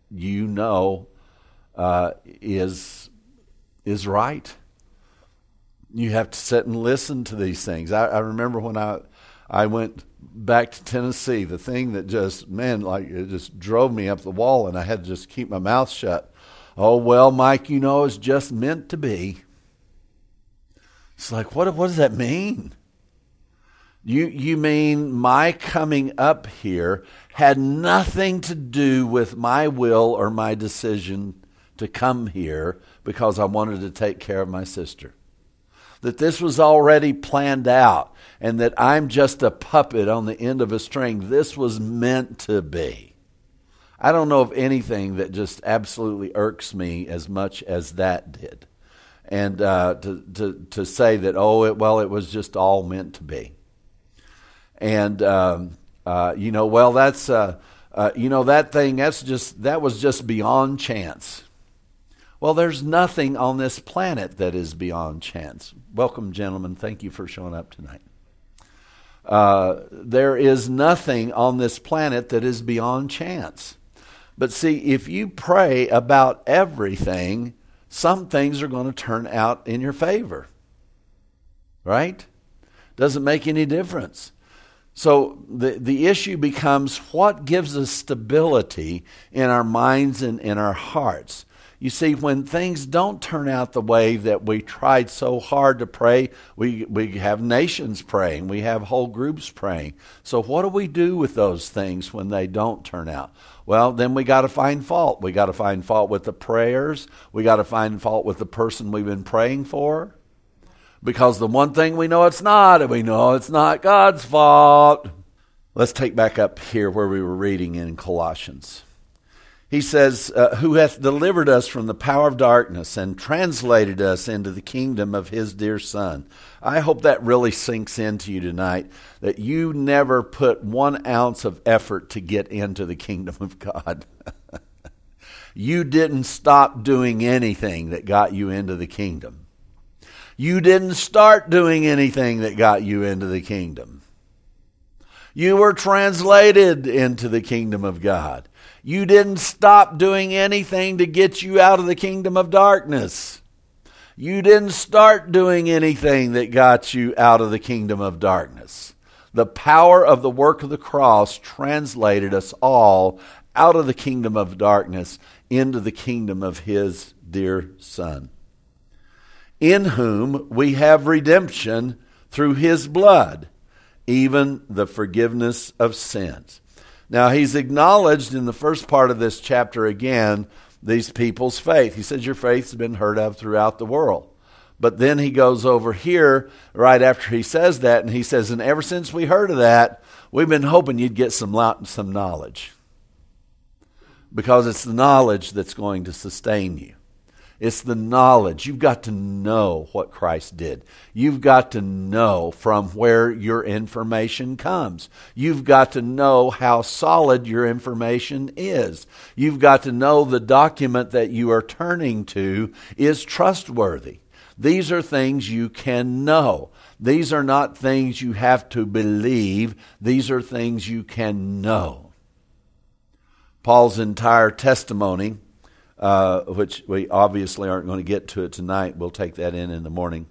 is right. You have to sit and listen to these things. I remember when I went back to Tennessee, the thing that it just drove me up the wall, and I had to just keep my mouth shut. Oh, well, Mike, it's just meant to be. It's like, what does that mean? You mean my coming up here had nothing to do with my will or my decision to come here because I wanted to take care of my sister? That this was already planned out and that I'm just a puppet on the end of a string. This was meant to be. I don't know of anything that just absolutely irks me as much as that did. And to say that, it was just all meant to be. And, that's, that thing, that was just beyond chance. Well, there's nothing on this planet that is beyond chance. Welcome, gentlemen. Thank you for showing up tonight. There is nothing on this planet that is beyond chance. But see, if you pray about everything, some things are going to turn out in your favor. Right? Doesn't make any difference. So the issue becomes, what gives us stability in our minds and in our hearts? You see, when things don't turn out the way that we tried so hard to pray, we have nations praying, we have whole groups praying. So what do we do with those things when they don't turn out? Well, then we got to find fault. We got to find fault with the prayers. We got to find fault with the person we've been praying for. Because the one thing we know it's not, and we know it's not God's fault. Let's take back up here where we were reading in Colossians. He says, who hath delivered us from the power of darkness and translated us into the kingdom of his dear Son. I hope that really sinks into you tonight, that you never put 1 ounce of effort to get into the kingdom of God. You didn't stop doing anything that got you into the kingdom. You didn't start doing anything that got you into the kingdom. You were translated into the kingdom of God. You didn't stop doing anything to get you out of the kingdom of darkness. You didn't start doing anything that got you out of the kingdom of darkness. The power of the work of the cross translated us all out of the kingdom of darkness into the kingdom of his dear Son, in whom we have redemption through his blood, even the forgiveness of sins. Now, he's acknowledged in the first part of this chapter again, these people's faith. He says, your faith's been heard of throughout the world. But then he goes over here right after he says that, and he says, and ever since we heard of that, we've been hoping you'd get some knowledge. Because it's the knowledge that's going to sustain you. It's the knowledge. You've got to know what Christ did. You've got to know from where your information comes. You've got to know how solid your information is. You've got to know the document that you are turning to is trustworthy. These are things you can know. These are not things you have to believe. These are things you can know. Paul's entire testimony, which we obviously aren't going to get to it tonight, we'll take that in the morning,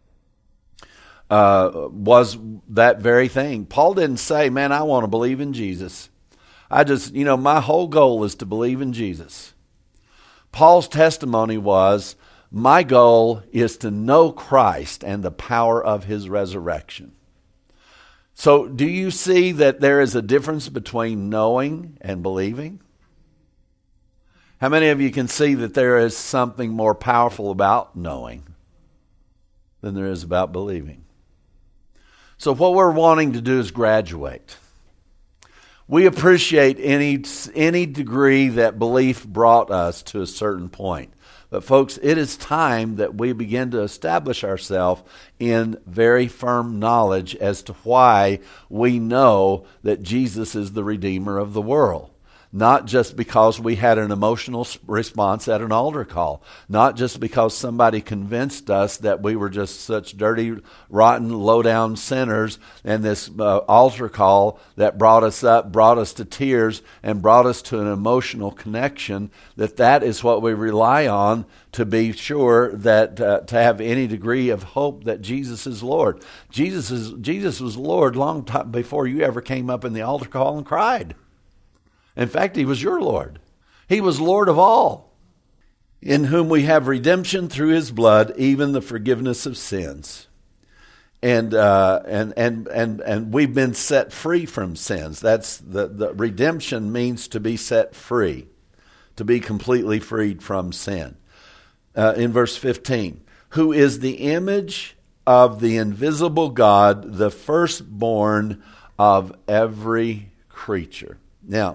was that very thing. Paul didn't say, man, I want to believe in Jesus. My whole goal is to believe in Jesus. Paul's testimony was, my goal is to know Christ and the power of his resurrection. So do you see that there is a difference between knowing and believing? How many of you can see that there is something more powerful about knowing than there is about believing? So what we're wanting to do is graduate. We appreciate any degree that belief brought us to a certain point. But folks, it is time that we begin to establish ourselves in very firm knowledge as to why we know that Jesus is the Redeemer of the world. Not just because we had an emotional response at an altar call. Not just because somebody convinced us that we were just such dirty, rotten, low-down sinners, and this altar call that brought us up, brought us to tears, and brought us to an emotional connection, that is what we rely on to be sure that to have any degree of hope that Jesus is Lord. Jesus was Lord long time before you ever came up in the altar call and cried. In fact, he was your Lord. He was Lord of all, in whom we have redemption through his blood, even the forgiveness of sins. And we've been set free from sins. That's the redemption means to be set free, to be completely freed from sin. In verse 15, who is the image of the invisible God, the firstborn of every creature. Now,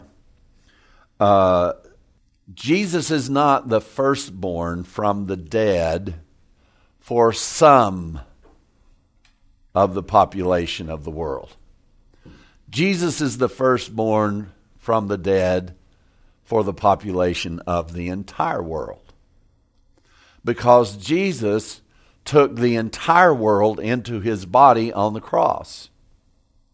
Jesus is not the firstborn from the dead for some of the population of the world. Jesus is the firstborn from the dead for the population of the entire world. Because Jesus took the entire world into his body on the cross.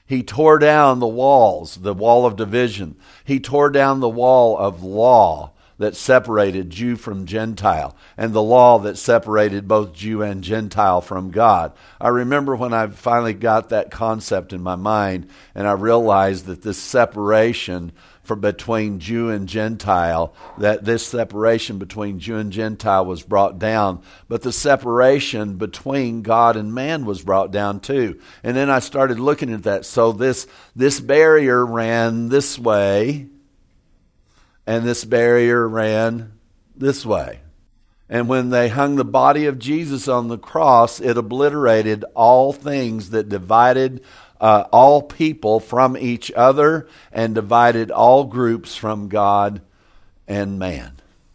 He tore down the walls, the wall of division. He tore down the wall of law that separated Jew from Gentile, and the law that separated both Jew and Gentile from God. I remember when I finally got that concept in my mind, and I realized that this separation between Jew and Gentile, that this separation between Jew and Gentile was brought down, but the separation between God and man was brought down too. And then I started looking at that. So this barrier ran this way, and this barrier ran this way. And when they hung the body of Jesus on the cross, it obliterated all things that divided all people from each other and divided all groups from God and man.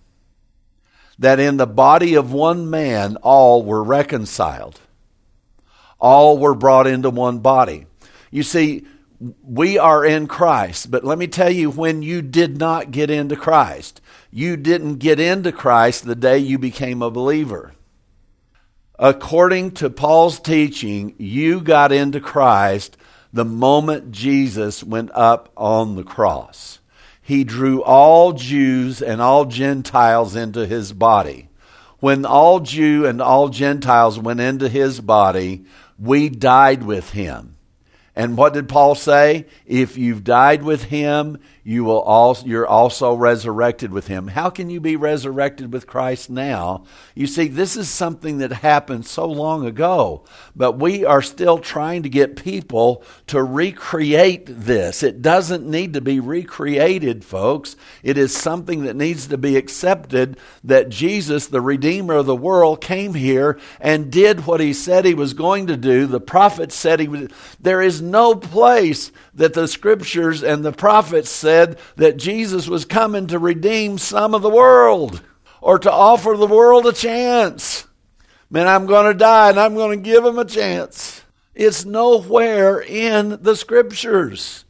That in the body of one man, all were reconciled. All were brought into one body. You see, we are in Christ, but let me tell you, when you did not get into Christ, you didn't get into Christ the day you became a believer. According to Paul's teaching, you got into Christ the moment Jesus went up on the cross. He drew all Jews and all Gentiles into his body. When all Jew and all Gentiles went into his body, we died with him. And what did Paul say? If you've died with him, you're also resurrected with him. How can you be resurrected with Christ now? You see, this is something that happened so long ago, but we are still trying to get people to recreate this. It doesn't need to be recreated, folks. It is something that needs to be accepted, that Jesus, the Redeemer of the world, came here and did what he said he was going to do. The prophet said he would. There is no place that the scriptures and the prophets said that Jesus was coming to redeem some of the world or to offer the world a chance. Man, I'm going to die and I'm going to give him a chance. It's nowhere in the scriptures.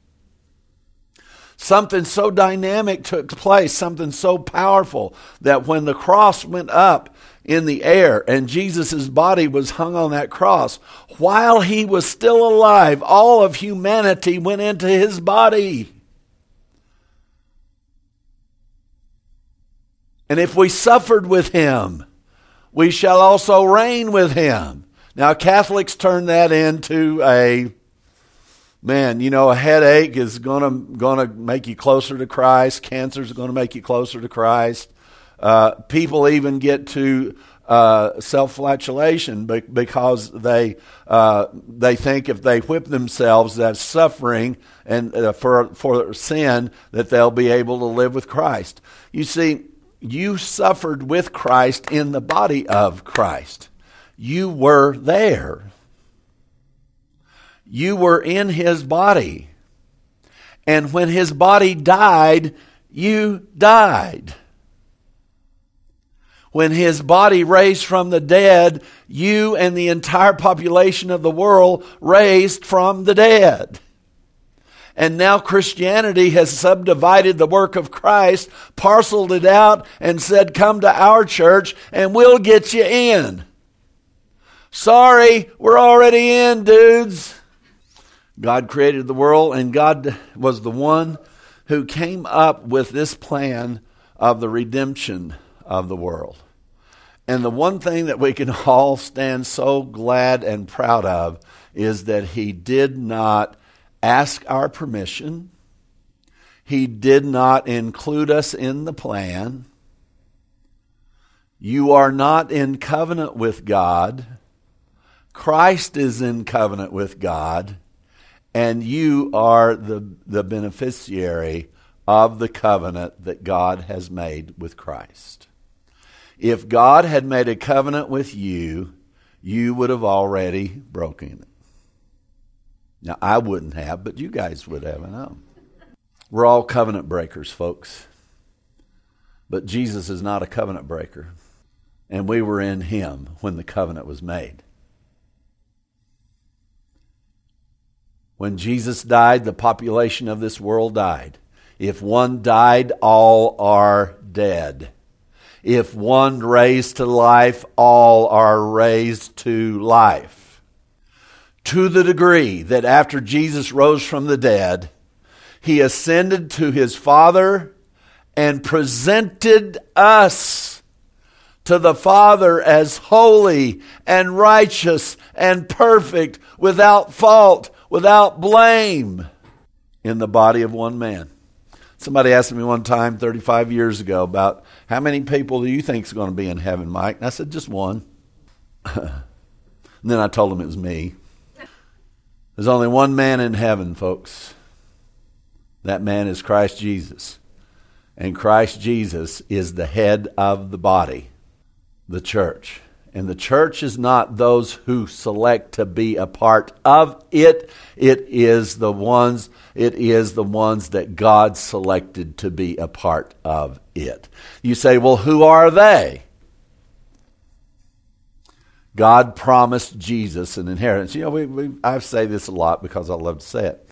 Something so dynamic took place, something so powerful, that when the cross went up in the air and Jesus' body was hung on that cross, while he was still alive, all of humanity went into his body. And if we suffered with him, we shall also reign with him. Now, Catholics turn that into a headache is going to make you closer to Christ. Cancer is going to make you closer to Christ. People even get to self-flagellation because they think if they whip themselves, that's suffering, and for sin, that they'll be able to live with Christ. You see, you suffered with Christ in the body of Christ. You were there. You were in his body. And when his body died, you died. When his body raised from the dead, you and the entire population of the world raised from the dead. And now Christianity has subdivided the work of Christ, parceled it out, and said, come to our church and we'll get you in. Sorry, we're already in, dudes. God created the world, and God was the one who came up with this plan of the redemption of the world. And the one thing that we can all stand so glad and proud of is that he did not ask our permission. He did not include us in the plan. You are not in covenant with God. Christ is in covenant with God. And you are the beneficiary of the covenant that God has made with Christ. If God had made a covenant with you, you would have already broken it. Now, I wouldn't have, but you guys would have, I know. We're all covenant breakers, folks. But Jesus is not a covenant breaker. And we were in him when the covenant was made. When Jesus died, the population of this world died. If one died, all are dead. If one raised to life, all are raised to life. to the degree that after Jesus rose from the dead, he ascended to his Father and presented us to the Father as holy and righteous and perfect, without fault, without blame, in the body of one man. Somebody asked me one time 35 years ago about how many people do you think is going to be in heaven, Mike? And I said, just one. And then I told him it was me. There's only one man in heaven, folks. That man is Christ Jesus. And Christ Jesus is the head of the body, the church. And the church is not those who select to be a part of it. It is the ones that God selected to be a part of it. You say, well, who are they? God promised Jesus an inheritance. You know, I say this a lot because I love to say it.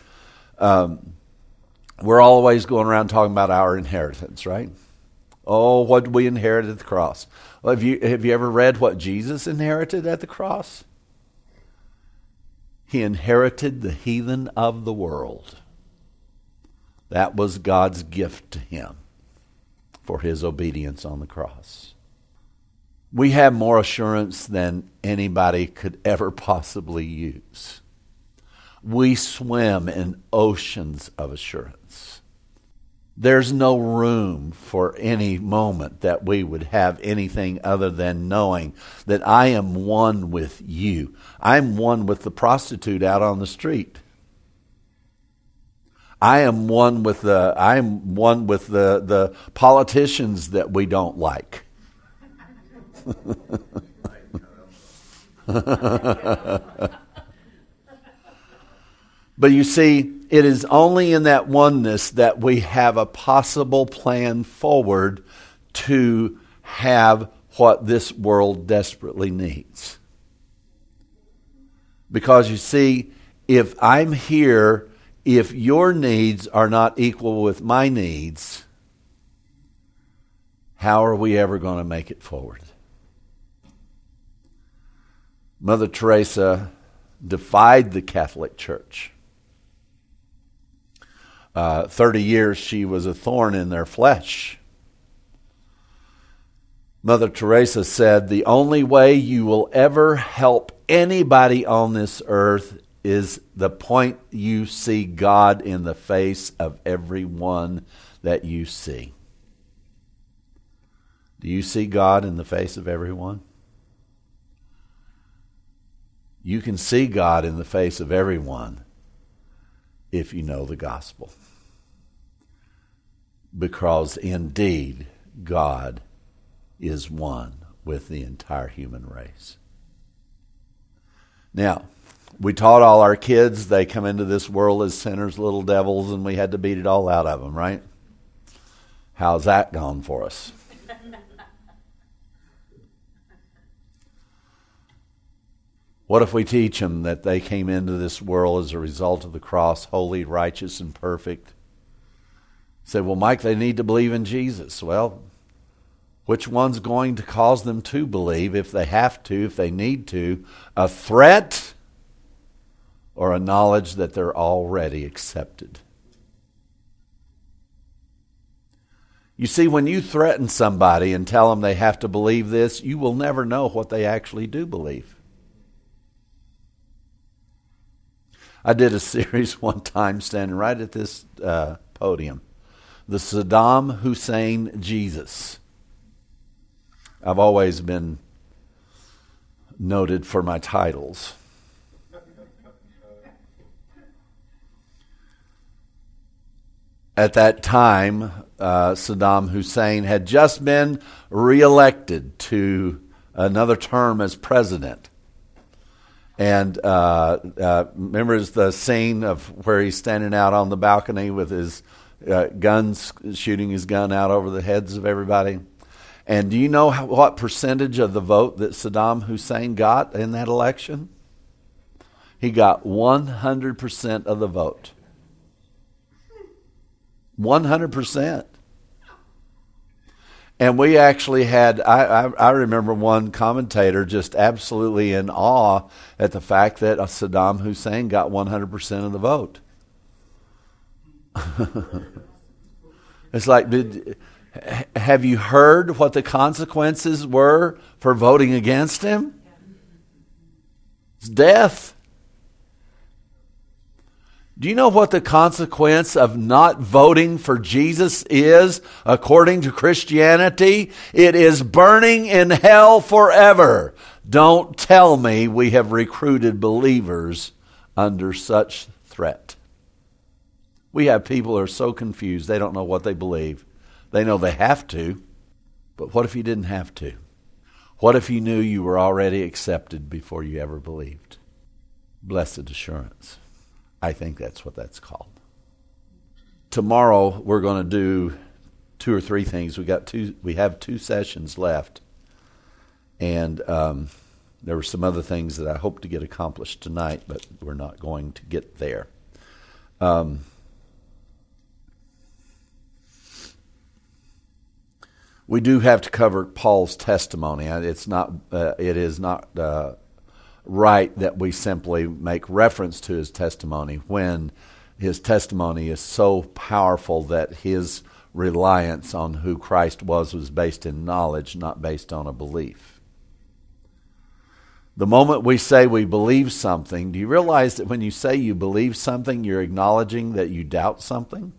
We're always going around talking about our inheritance, right? Oh, what did we inherit at the cross? Well, have you ever read what Jesus inherited at the cross? He inherited the heathen of the world. That was God's gift to him for his obedience on the cross. We have more assurance than anybody could ever possibly use. We swim in oceans of assurance. There's no room for any moment that we would have anything other than knowing that I am one with you. I'm one with the prostitute out on the street. I am one with the politicians that we don't like. But you see, it is only in that oneness that we have a possible plan forward to have what this world desperately needs. Because you see, if I'm here, if your needs are not equal with my needs, how are we ever going to make it forward? Mother Teresa defied the Catholic Church. 30 years she was a thorn in their flesh. Mother Teresa said, the only way you will ever help anybody on this earth is the point you see God in the face of everyone that you see. Do you see God in the face of everyone? You can see God in the face of everyone if you know the gospel. Because indeed, God is one with the entire human race. Now, we taught all our kids they come into this world as sinners, little devils, and we had to beat it all out of them, right? How's that gone for us? What if we teach them that they came into this world as a result of the cross, holy, righteous, and perfect? Say, well, Mike, they need to believe in Jesus. Well, which one's going to cause them to believe if they have to, if they need to? A threat or a knowledge that they're already accepted? You see, when you threaten somebody and tell them they have to believe this, you will never know what they actually do believe. I did a series one time standing right at this podium. The Saddam Hussein Jesus. I've always been noted for my titles. At that time, Saddam Hussein had just been reelected to another term as president. And remember the scene of where he's standing out on the balcony with his guns, shooting his gun out over the heads of everybody? And do you know what percentage of the vote that Saddam Hussein got in that election? He got 100% of the vote. 100%. And we actually had, I remember one commentator just absolutely in awe at the fact that Saddam Hussein got 100% of the vote. It's like, have you heard what the consequences were for voting against him? It's death. Do you know what the consequence of not voting for Jesus is according to Christianity? It is burning in hell forever. Don't tell me we have recruited believers under such threat. We have people who are so confused, they don't know what they believe. They know they have to, but what if you didn't have to? What if you knew you were already accepted before you ever believed? Blessed assurance. I think that's what that's called. Tomorrow we're going to do 2 or 3 things. We have 2 sessions left, and there were some other things that I hope to get accomplished tonight, but we're not going to get there. We do have to cover Paul's testimony. It is not right that we simply make reference to his testimony when his testimony is so powerful that his reliance on who Christ was based in knowledge, not based on a belief. The moment we say we believe something, do you realize that when you say you believe something, you're acknowledging that you doubt something?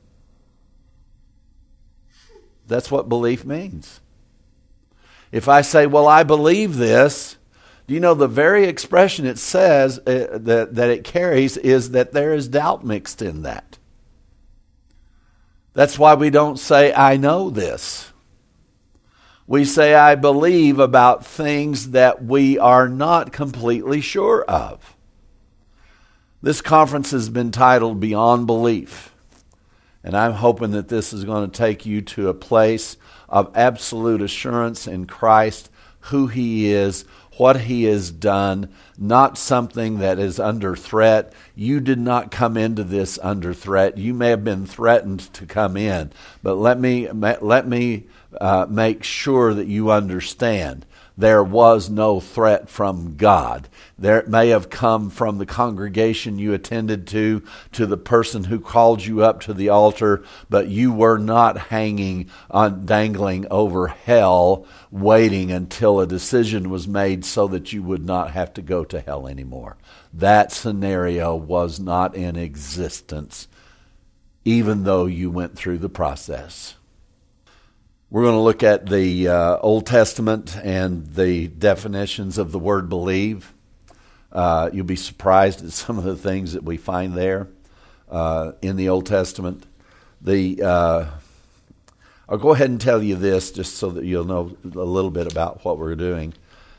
That's what belief means. If I say, well, I believe this, do you know the very expression it says that it carries is that there is doubt mixed in that. That's why we don't say, I know this. We say, I believe about things that we are not completely sure of. This conference has been titled Beyond Belief. And I'm hoping that this is going to take you to a place of absolute assurance in Christ, who He is, what He has done, not something that is under threat. You did not come into this under threat. You may have been threatened to come in, but let me make sure that you understand. There was no threat from God. There may have come from the congregation you attended to the person who called you up to the altar, but you were not dangling over hell, waiting until a decision was made so that you would not have to go to hell anymore. That scenario was not in existence, even though you went through the process. We're going to look at the Old Testament and the definitions of the word believe. You'll be surprised at some of the things that we find there in the Old Testament. I'll go ahead and tell you this just so that you'll know a little bit about what we're doing.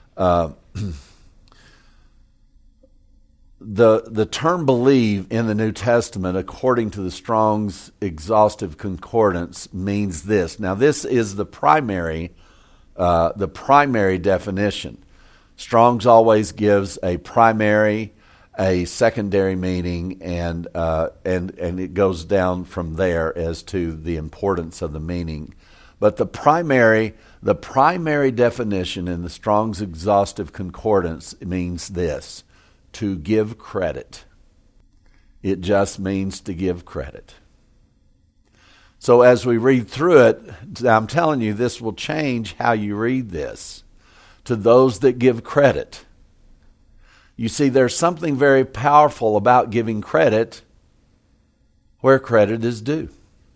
The term believe in the New Testament, according to the Strong's Exhaustive Concordance, means this. Now, this is the primary definition. Strong's always gives a primary, a secondary meaning, and it goes down from there as to the importance of the meaning. But the primary definition in the Strong's Exhaustive Concordance means this: to give credit. It just means to give credit. So as we read through it, I'm telling you, this will change how you read this. To those that give credit. You see, there's something very powerful about giving credit where credit is due.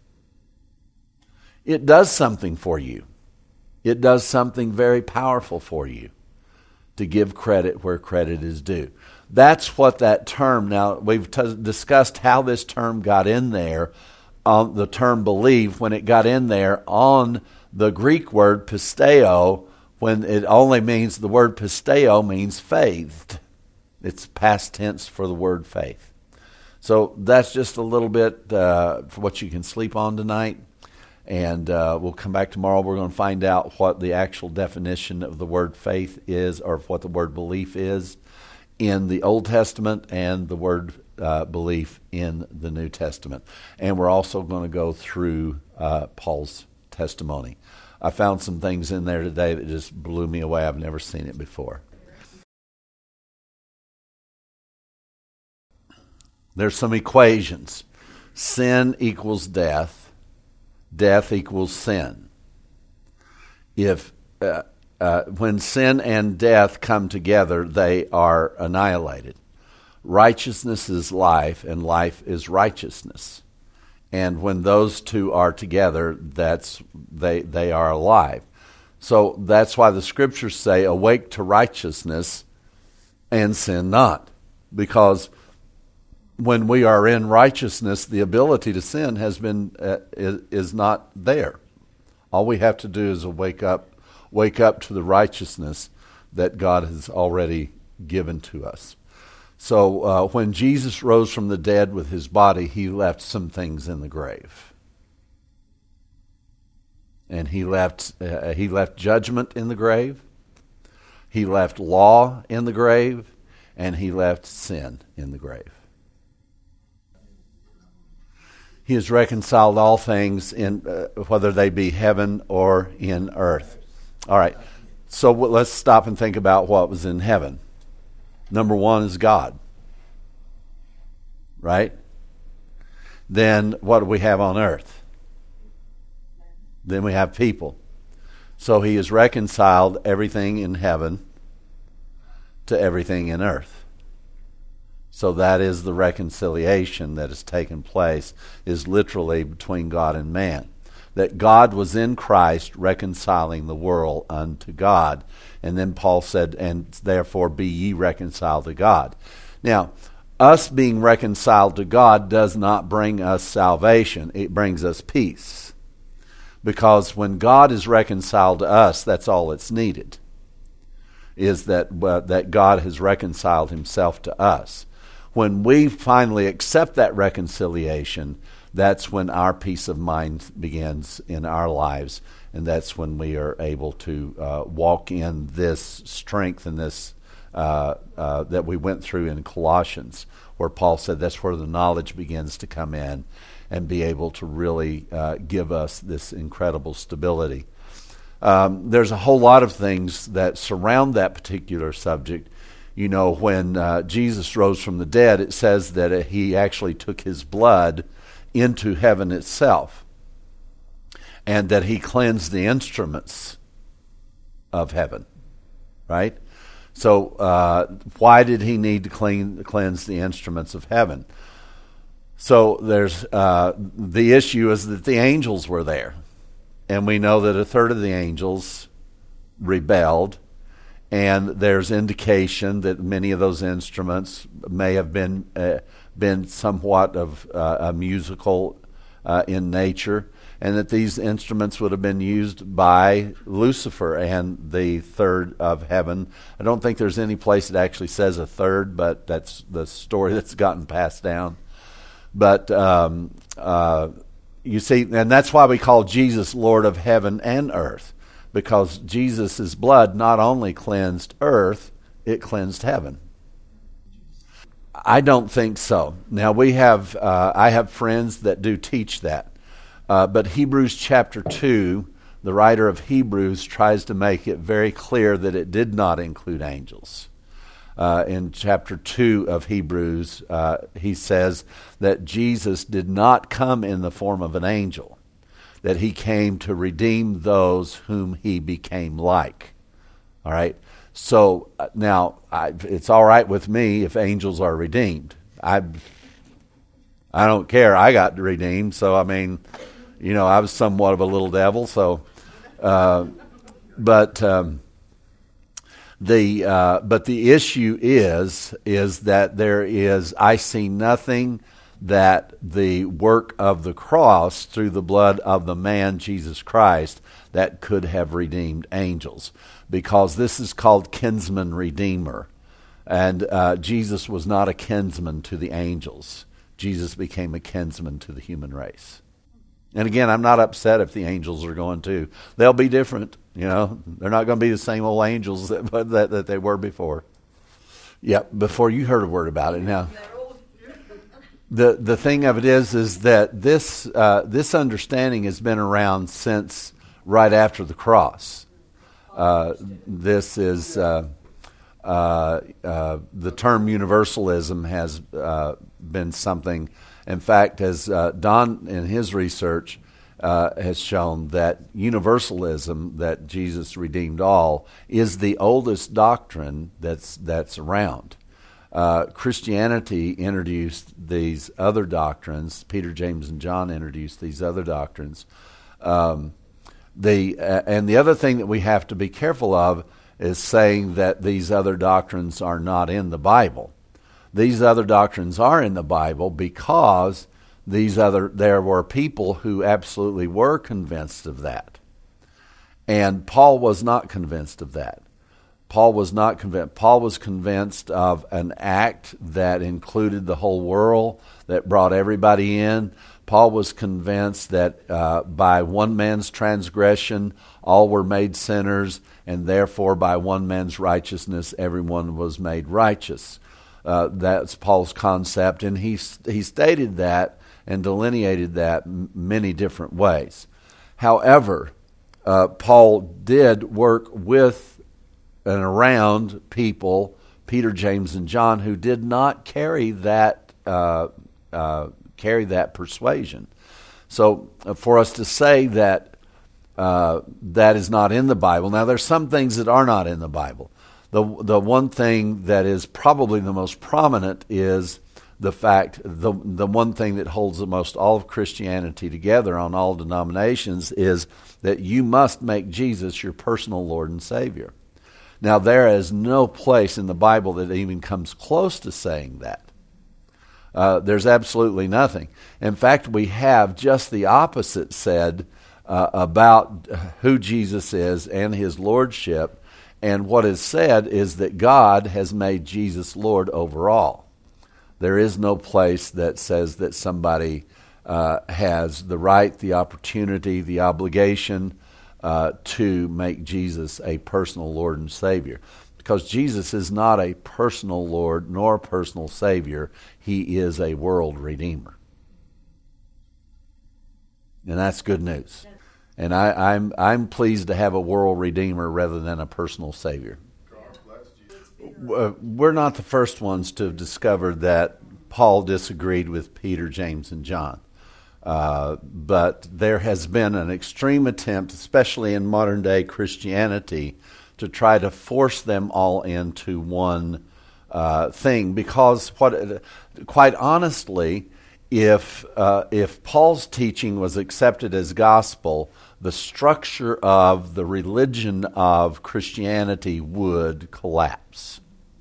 It does something for you. It does something very powerful for you to give credit where credit is due. That's what that term, now we've discussed how this term got in there, on the term believe, when it got in there on the Greek word pisteo, when it only means, the word pisteo means faith. It's past tense for the word faith. So that's just a little bit for what you can sleep on tonight. And we'll come back tomorrow. We're going to find out what the actual definition of the word faith is, or what the word belief is in the Old Testament, and the word belief in the New Testament. And we're also going to go through Paul's testimony. I found some things in there today that just blew me away. I've never seen it before. There's some equations. Sin equals death. Death equals sin. If when sin and death come together, they are annihilated. Righteousness is life, and life is righteousness. And when those two are together, they are alive. So that's why the scriptures say, awake to righteousness and sin not. Because when we are in righteousness, the ability to sin is not there. All we have to do is wake up to the righteousness that God has already given to us. So when Jesus rose from the dead with his body, he left some things in the grave. And he left judgment in the grave. He left law in the grave. And he left sin in the grave. He has reconciled all things, in whether they be heaven or in earth. All right, so let's stop and think about what was in heaven. Number one is God, right? Then what do we have on earth? Then we have people. So he has reconciled everything in heaven to everything in earth. So that is the reconciliation that has taken place, is literally between God and man. That God was in Christ reconciling the world unto God. And then Paul said, and therefore be ye reconciled to God. Now, us being reconciled to God does not bring us salvation. It brings us peace. Because when God is reconciled to us, that's all it's needed, is that God has reconciled himself to us. When we finally accept that reconciliation, that's when our peace of mind begins in our lives, and that's when we are able to walk in this strength and this that we went through in Colossians, where Paul said that's where the knowledge begins to come in and be able to really give us this incredible stability. There's a whole lot of things that surround that particular subject. You know, when Jesus rose from the dead, it says that he actually took his blood into heaven itself, and that he cleansed the instruments of heaven, right? So why did he need to cleanse the instruments of heaven? So there's the issue is that the angels were there, and we know that a third of the angels rebelled. And there's indication that many of those instruments may have been somewhat of a musical in nature, and that these instruments would have been used by Lucifer and the third of heaven. I don't think there's any place that actually says a third, but that's the story that's gotten passed down. But you see, and that's why we call Jesus Lord of heaven and earth. Because Jesus' blood not only cleansed earth, it cleansed heaven. I don't think so. Now I have friends that do teach that. But Hebrews chapter 2, the writer of Hebrews tries to make it very clear that it did not include angels. In chapter 2 of Hebrews, he says that Jesus did not come in the form of an angel, that he came to redeem those whom he became like. All right? So now, it's all right with me if angels are redeemed. I don't care. I got redeemed, so I mean, you know, I was somewhat of a little devil. So, but the issue is that I see nothing that the work of the cross through the blood of the man Jesus Christ that could have redeemed angels, because this is called kinsman redeemer, and Jesus was not a kinsman to the angels. Jesus became a kinsman to the human race. And again, I'm not upset if the angels are going to. They'll be different, you know. They're not going to be the same old angels that they were before. Yep, before you heard a word about it. Now, the thing of it is that this understanding has been around since right after the cross. This is the term universalism has been something. In fact, as Don in his research has shown, that universalism, that Jesus redeemed all, is the oldest doctrine that's around. Christianity introduced these other doctrines. Peter, James, and John introduced these other doctrines. And the other thing that we have to be careful of is saying that these other doctrines are not in the Bible. These other doctrines are in the Bible because there were people who absolutely were convinced of that. And Paul was not convinced of that. Paul was not convinced. Paul was convinced of an act that included the whole world, that brought everybody in. Paul was convinced that by one man's transgression, all were made sinners, and therefore by one man's righteousness, everyone was made righteous. That's Paul's concept, and he stated that and delineated that many different ways. However, Paul did work with and around people, Peter, James, and John, who did not carry that persuasion. So for us to say that that is not in the Bible, now there's some things that are not in the Bible. The one thing that is probably the most prominent is the fact, the one thing that holds the most all of Christianity together on all denominations is that you must make Jesus your personal Lord and Savior. Now, there is no place in the Bible that even comes close to saying that. There's absolutely nothing. In fact, we have just the opposite said about who Jesus is and his lordship. And what is said is that God has made Jesus Lord over all. There is no place that says that somebody has the right, the opportunity, the obligation to make Jesus a personal Lord and Savior. Because Jesus is not a personal Lord nor a personal Savior. He is a world Redeemer. And that's good news. And I'm pleased to have a world Redeemer rather than a personal Savior. We're not the first ones to have discovered that Paul disagreed with Peter, James, and John. But there has been an extreme attempt, especially in modern-day Christianity, to try to force them all into one thing. Because, quite honestly, if Paul's teaching was accepted as gospel, the structure of the religion of Christianity would collapse.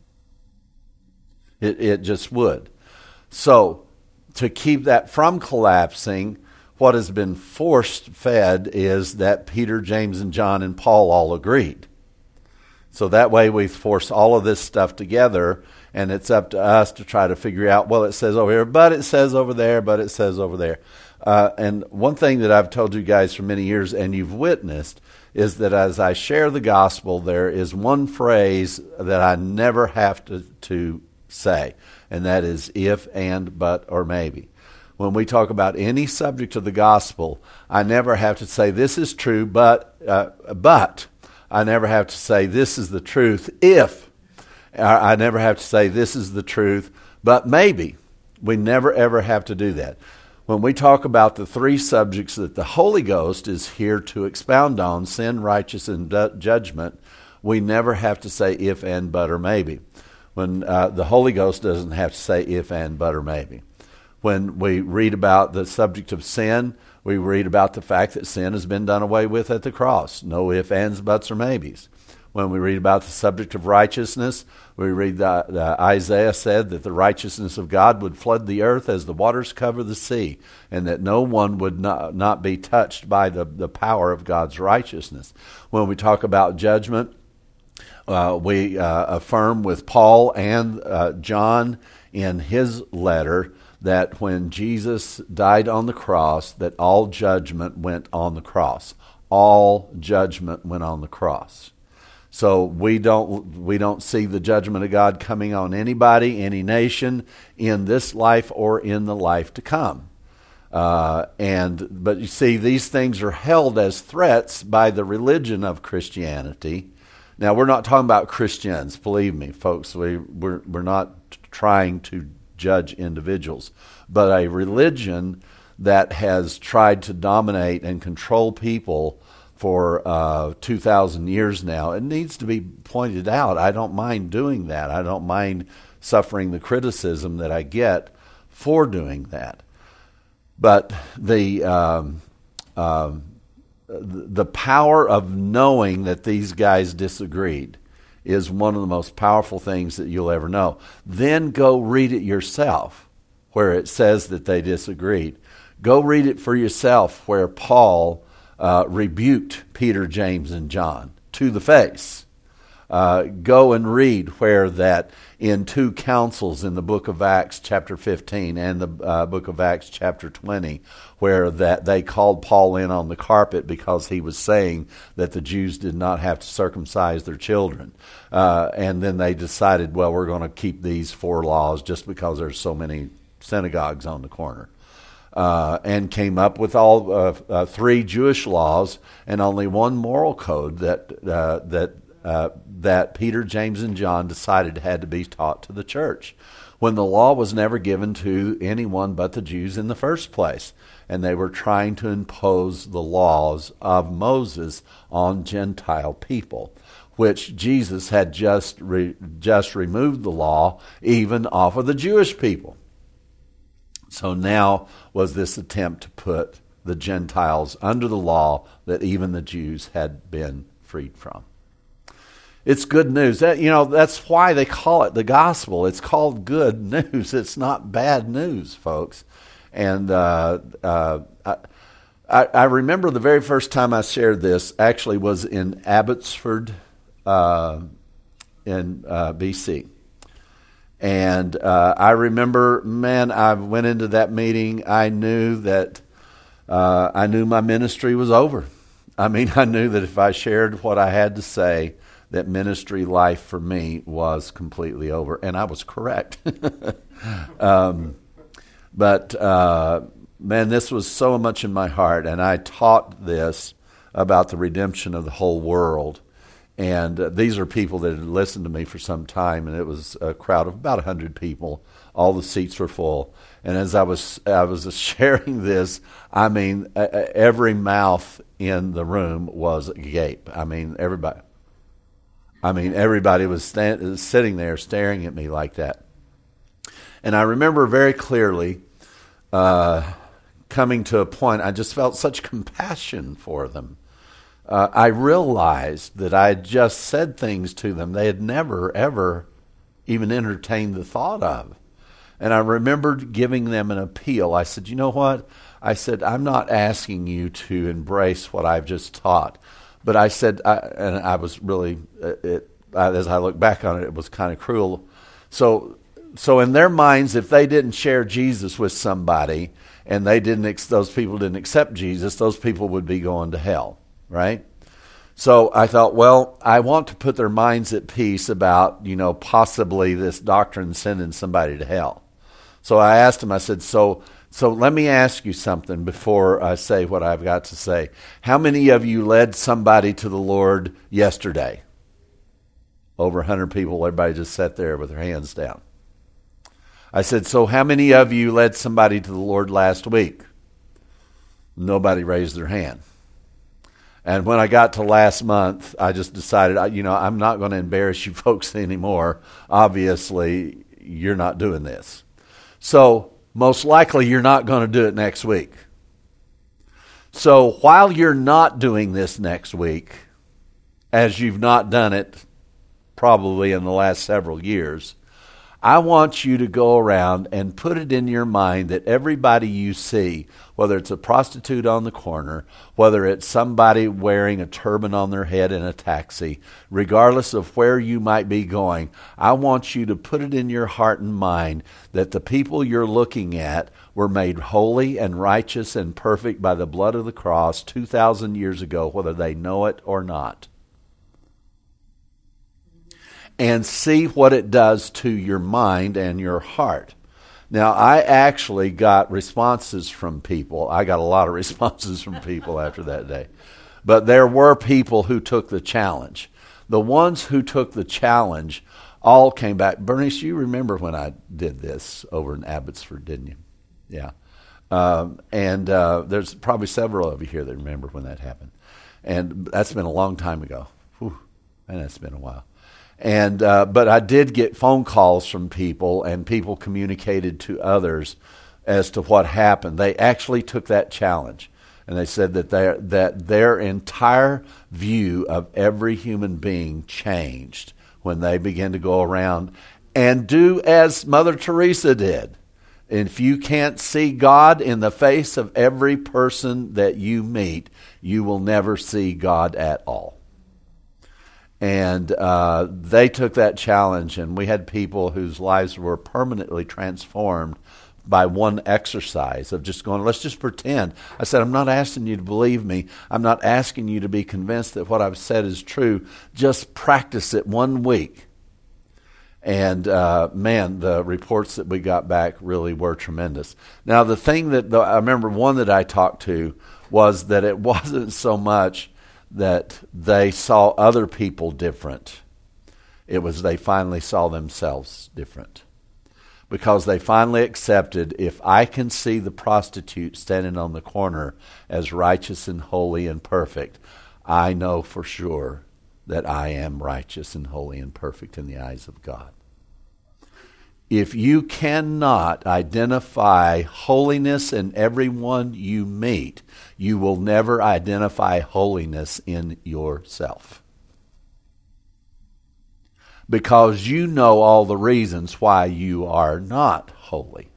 It just would. So, to keep that from collapsing, what has been force-fed is that Peter, James, and John and Paul all agreed. So that way we force all of this stuff together, and it's up to us to try to figure out, well, it says over here, but it says over there, but it says over there. And one thing that I've told you guys for many years, and you've witnessed, is that as I share the gospel, there is one phrase that I never have to say, and that is if, and, but, or maybe. When we talk about any subject of the gospel, I never have to say this is true, but I never have to say this is the truth if. I never have to say this is the truth, but maybe. We never ever have to do that. When we talk about the three subjects that the Holy Ghost is here to expound on, sin, righteousness, and judgment, we never have to say if, and, but, or maybe. When the Holy Ghost doesn't have to say if, and, but, or maybe. When we read about the subject of sin, we read about the fact that sin has been done away with at the cross. No if, ands, buts, or maybes. When we read about the subject of righteousness, we read that Isaiah said that the righteousness of God would flood the earth as the waters cover the sea, and that no one would not be touched by the power of God's righteousness. When we talk about judgment, we affirm with Paul and John in his letter that when Jesus died on the cross, that all judgment went on the cross. All judgment went on the cross. So we don't see the judgment of God coming on anybody, any nation, in this life or in the life to come. But you see, these things are held as threats by the religion of Christianity. Now, we're not talking about Christians, believe me, folks. We're not trying to judge individuals, but a religion that has tried to dominate and control people for 2,000 years now. It needs to be pointed out. I don't mind doing that. I don't mind suffering the criticism that I get for doing that. But the power of knowing that these guys disagreed is one of the most powerful things that you'll ever know. Then go read it yourself where it says that they disagreed. Go read it for yourself where Paul rebuked Peter, James, and John to the face. Go and read where that in two councils in the book of Acts chapter 15 and the book of Acts chapter 20, where that they called Paul in on the carpet because he was saying that the Jews did not have to circumcise their children. And then they decided, well, we're going to keep these 4 laws just because there's so many synagogues on the corner. And came up with all 3 Jewish laws and only one moral code that Peter, James, and John decided had to be taught to the church, when the law was never given to anyone but the Jews in the first place. And they were trying to impose the laws of Moses on Gentile people, which Jesus had just removed the law even off of the Jewish people. So now was this attempt to put the Gentiles under the law that even the Jews had been freed from. It's good news. That's why they call it the gospel. It's called good news. It's not bad news, folks. And I remember the very first time I shared this actually was in Abbotsford in BC. And I remember, I went into that meeting. I knew that I knew my ministry was over. I knew that if I shared what I had to say, that ministry life for me was completely over. And I was correct. But this was so much in my heart. And I taught this about the redemption of the whole world. And these are people that had listened to me for some time, and it was a crowd of about 100 people. All the seats were full. And as I was sharing this, every mouth in the room was agape. Everybody was sitting there staring at me like that. And I remember very clearly coming to a point, I just felt such compassion for them. I realized that I had just said things to them they had never, ever even entertained the thought of. And I remembered giving them an appeal. I said, you know what? I said, I'm not asking you to embrace what I've just taught. But I said, and I was really, as I look back on it, it was kind of cruel. So in their minds, if they didn't share Jesus with somebody and those people didn't accept Jesus, those people would be going to hell. Right? So I thought, well, I want to put their minds at peace about, possibly this doctrine sending somebody to hell. So I asked them, I said, so let me ask you something before I say what I've got to say. How many of you led somebody to the Lord yesterday? Over 100 people, everybody just sat there with their hands down. I said, so how many of you led somebody to the Lord last week? Nobody raised their hand. And when I got to last month, I just decided, I'm not going to embarrass you folks anymore. Obviously, you're not doing this. So most likely you're not going to do it next week. So while you're not doing this next week, as you've not done it probably in the last several years, I want you to go around and put it in your mind that everybody you see, whether it's a prostitute on the corner, whether it's somebody wearing a turban on their head in a taxi, regardless of where you might be going, I want you to put it in your heart and mind that the people you're looking at were made holy and righteous and perfect by the blood of the cross 2,000 years ago, whether they know it or not. And see what it does to your mind and your heart. Now, I actually got responses from people. I got a lot of responses from people after that day. But there were people who took the challenge. The ones who took the challenge all came back. Bernice, you remember when I did this over in Abbotsford, didn't you? Yeah. And there's probably several of you here that remember when that happened. And that's been a long time ago. Whew, and that's been a while. And but I did get phone calls from people, and people communicated to others as to what happened. They actually took that challenge, and they said that their entire view of every human being changed when they began to go around and do as Mother Teresa did. And if you can't see God in the face of every person that you meet, you will never see God at all. And they took that challenge, and we had people whose lives were permanently transformed by one exercise of just going, let's just pretend. I said, I'm not asking you to believe me. I'm not asking you to be convinced that what I've said is true. Just practice it 1 week. And man, the reports that we got back really were tremendous. Now, the thing that I remember, one that I talked to was that it wasn't so much that they saw other people different. It was they finally saw themselves different. Because they finally accepted, if I can see the prostitute standing on the corner as righteous and holy and perfect, I know for sure that I am righteous and holy and perfect in the eyes of God. If you cannot identify holiness in everyone you meet, you will never identify holiness in yourself. Because you know all the reasons why you are not holy.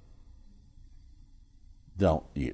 Don't you?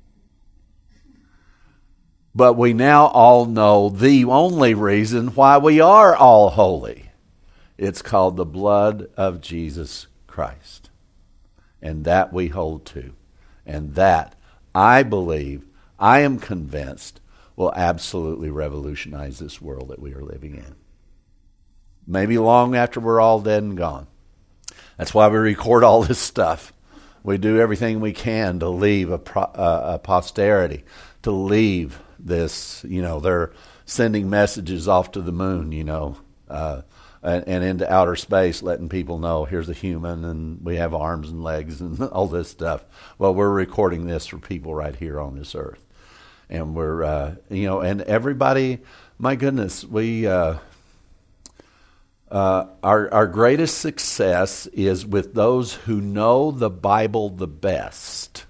But we now all know the only reason why we are all holy. It's called the blood of Jesus Christ. And that we hold to. And that, I believe, I am convinced, will absolutely revolutionize this world that we are living in. Maybe long after we're all dead and gone. That's why we record all this stuff. We do everything we can to leave a posterity, to leave this, they're sending messages off to the moon, and into outer space, letting people know here's a human and we have arms and legs and all this stuff. Well, we're recording this for people right here on this earth. And we're, and everybody, my goodness, we, our greatest success is with those who know the Bible the best.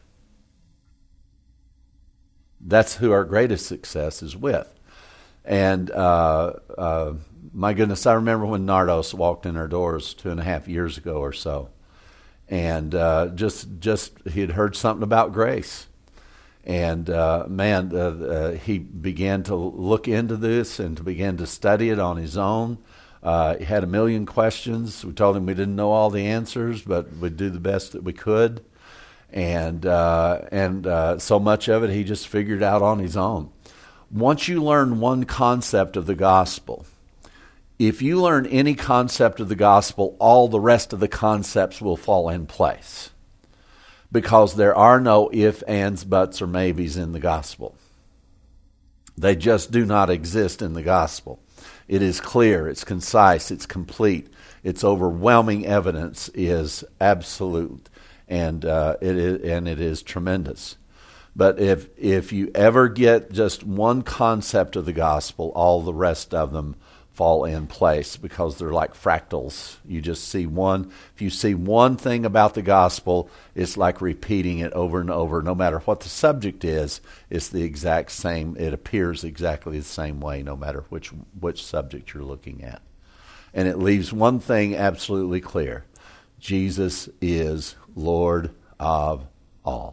That's who our greatest success is with. And my goodness, I remember when Nardos walked in our doors 2.5 years ago or so. And just he had heard something about grace. And he began to look into this and to begin to study it on his own. He had a million questions. We told him we didn't know all the answers, but we'd do the best that we could. And so much of it he just figured out on his own. Once you learn one concept of the gospel, if you learn any concept of the gospel, all the rest of the concepts will fall in place. Because there are no ifs, ands, buts, or maybes in the gospel. They just do not exist in the gospel. It is clear, it's concise, it's complete. Its overwhelming evidence is absolute, and it is tremendous. But if you ever get just one concept of the gospel, all the rest of them fall in place because they're like fractals. You just see one. If you see one thing about the gospel, it's like repeating it over and over. No matter what the subject is, it's the exact same. It appears exactly the same way no matter which subject you're looking at. And it leaves one thing absolutely clear. Jesus is Lord of all.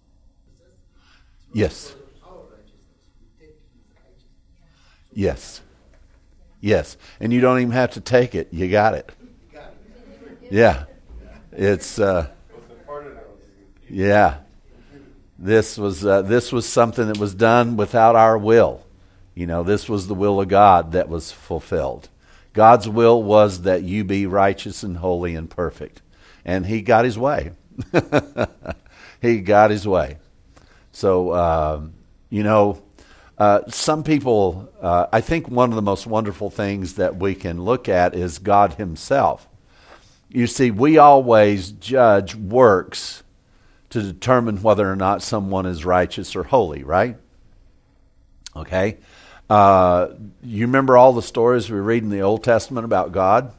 Yes. Yes. Yes. And you don't even have to take it. You got it. Yeah. It's yeah. This was something that was done without our will. This was the will of God that was fulfilled. God's will was that you be righteous and holy and perfect. and he got his way. He got his way. So, some people, I think one of the most wonderful things that we can look at is God himself. You see, we always judge works to determine whether or not someone is righteous or holy, right? Okay. You remember all the stories we read in the Old Testament about God?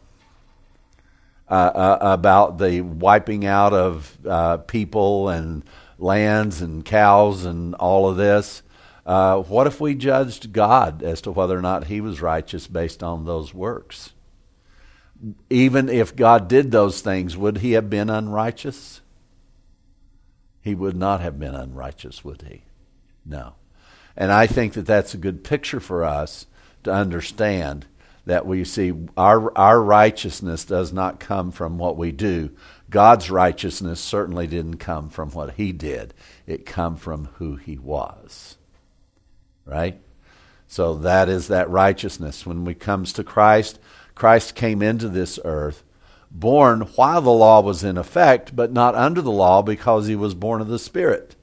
About the wiping out of people and lands and cows and all of this. What if we judged God as to whether or not he was righteous based on those works? Even if God did those things, would he have been unrighteous? He would not have been unrighteous, would he? No. And I think that that's a good picture for us to understand that we see our righteousness does not come from what we do. God's righteousness certainly didn't come from what he did. It come from who he was. Right? So that is that righteousness. When it comes to Christ, Christ came into this earth, born while the law was in effect, but not under the law because he was born of the Spirit.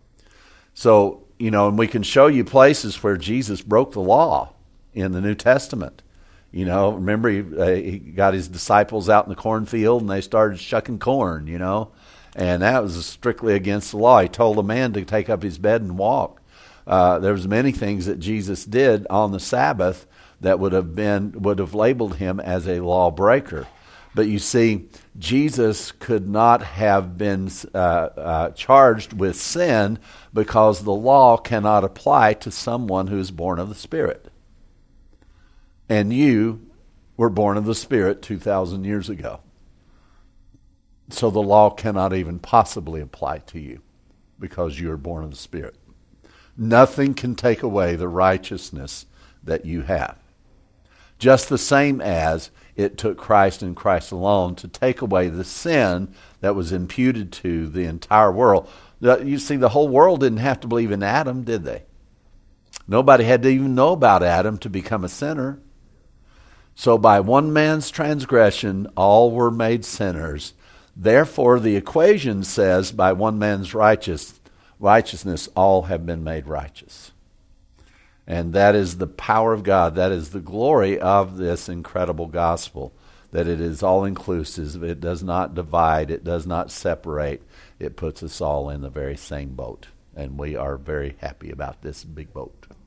So, and we can show you places where Jesus broke the law in the New Testament. Remember he got his disciples out in the cornfield and they started shucking corn, and that was strictly against the law. He told a man to take up his bed and walk. There was many things that Jesus did on the Sabbath that would have labeled him as a lawbreaker. But you see, Jesus could not have been charged with sin because the law cannot apply to someone who is born of the Spirit. And you were born of the Spirit 2,000 years ago. So the law cannot even possibly apply to you because you are born of the Spirit. Nothing can take away the righteousness that you have. Just the same as it took Christ and Christ alone to take away the sin that was imputed to the entire world. You see, the whole world didn't have to believe in Adam, did they? Nobody had to even know about Adam to become a sinner. So by one man's transgression, all were made sinners. Therefore, the equation says, by one man's righteousness, all have been made righteous. And that is the power of God. That is the glory of this incredible gospel, that it is all-inclusive. It does not divide. It does not separate. It puts us all in the very same boat. And we are very happy about this big boat.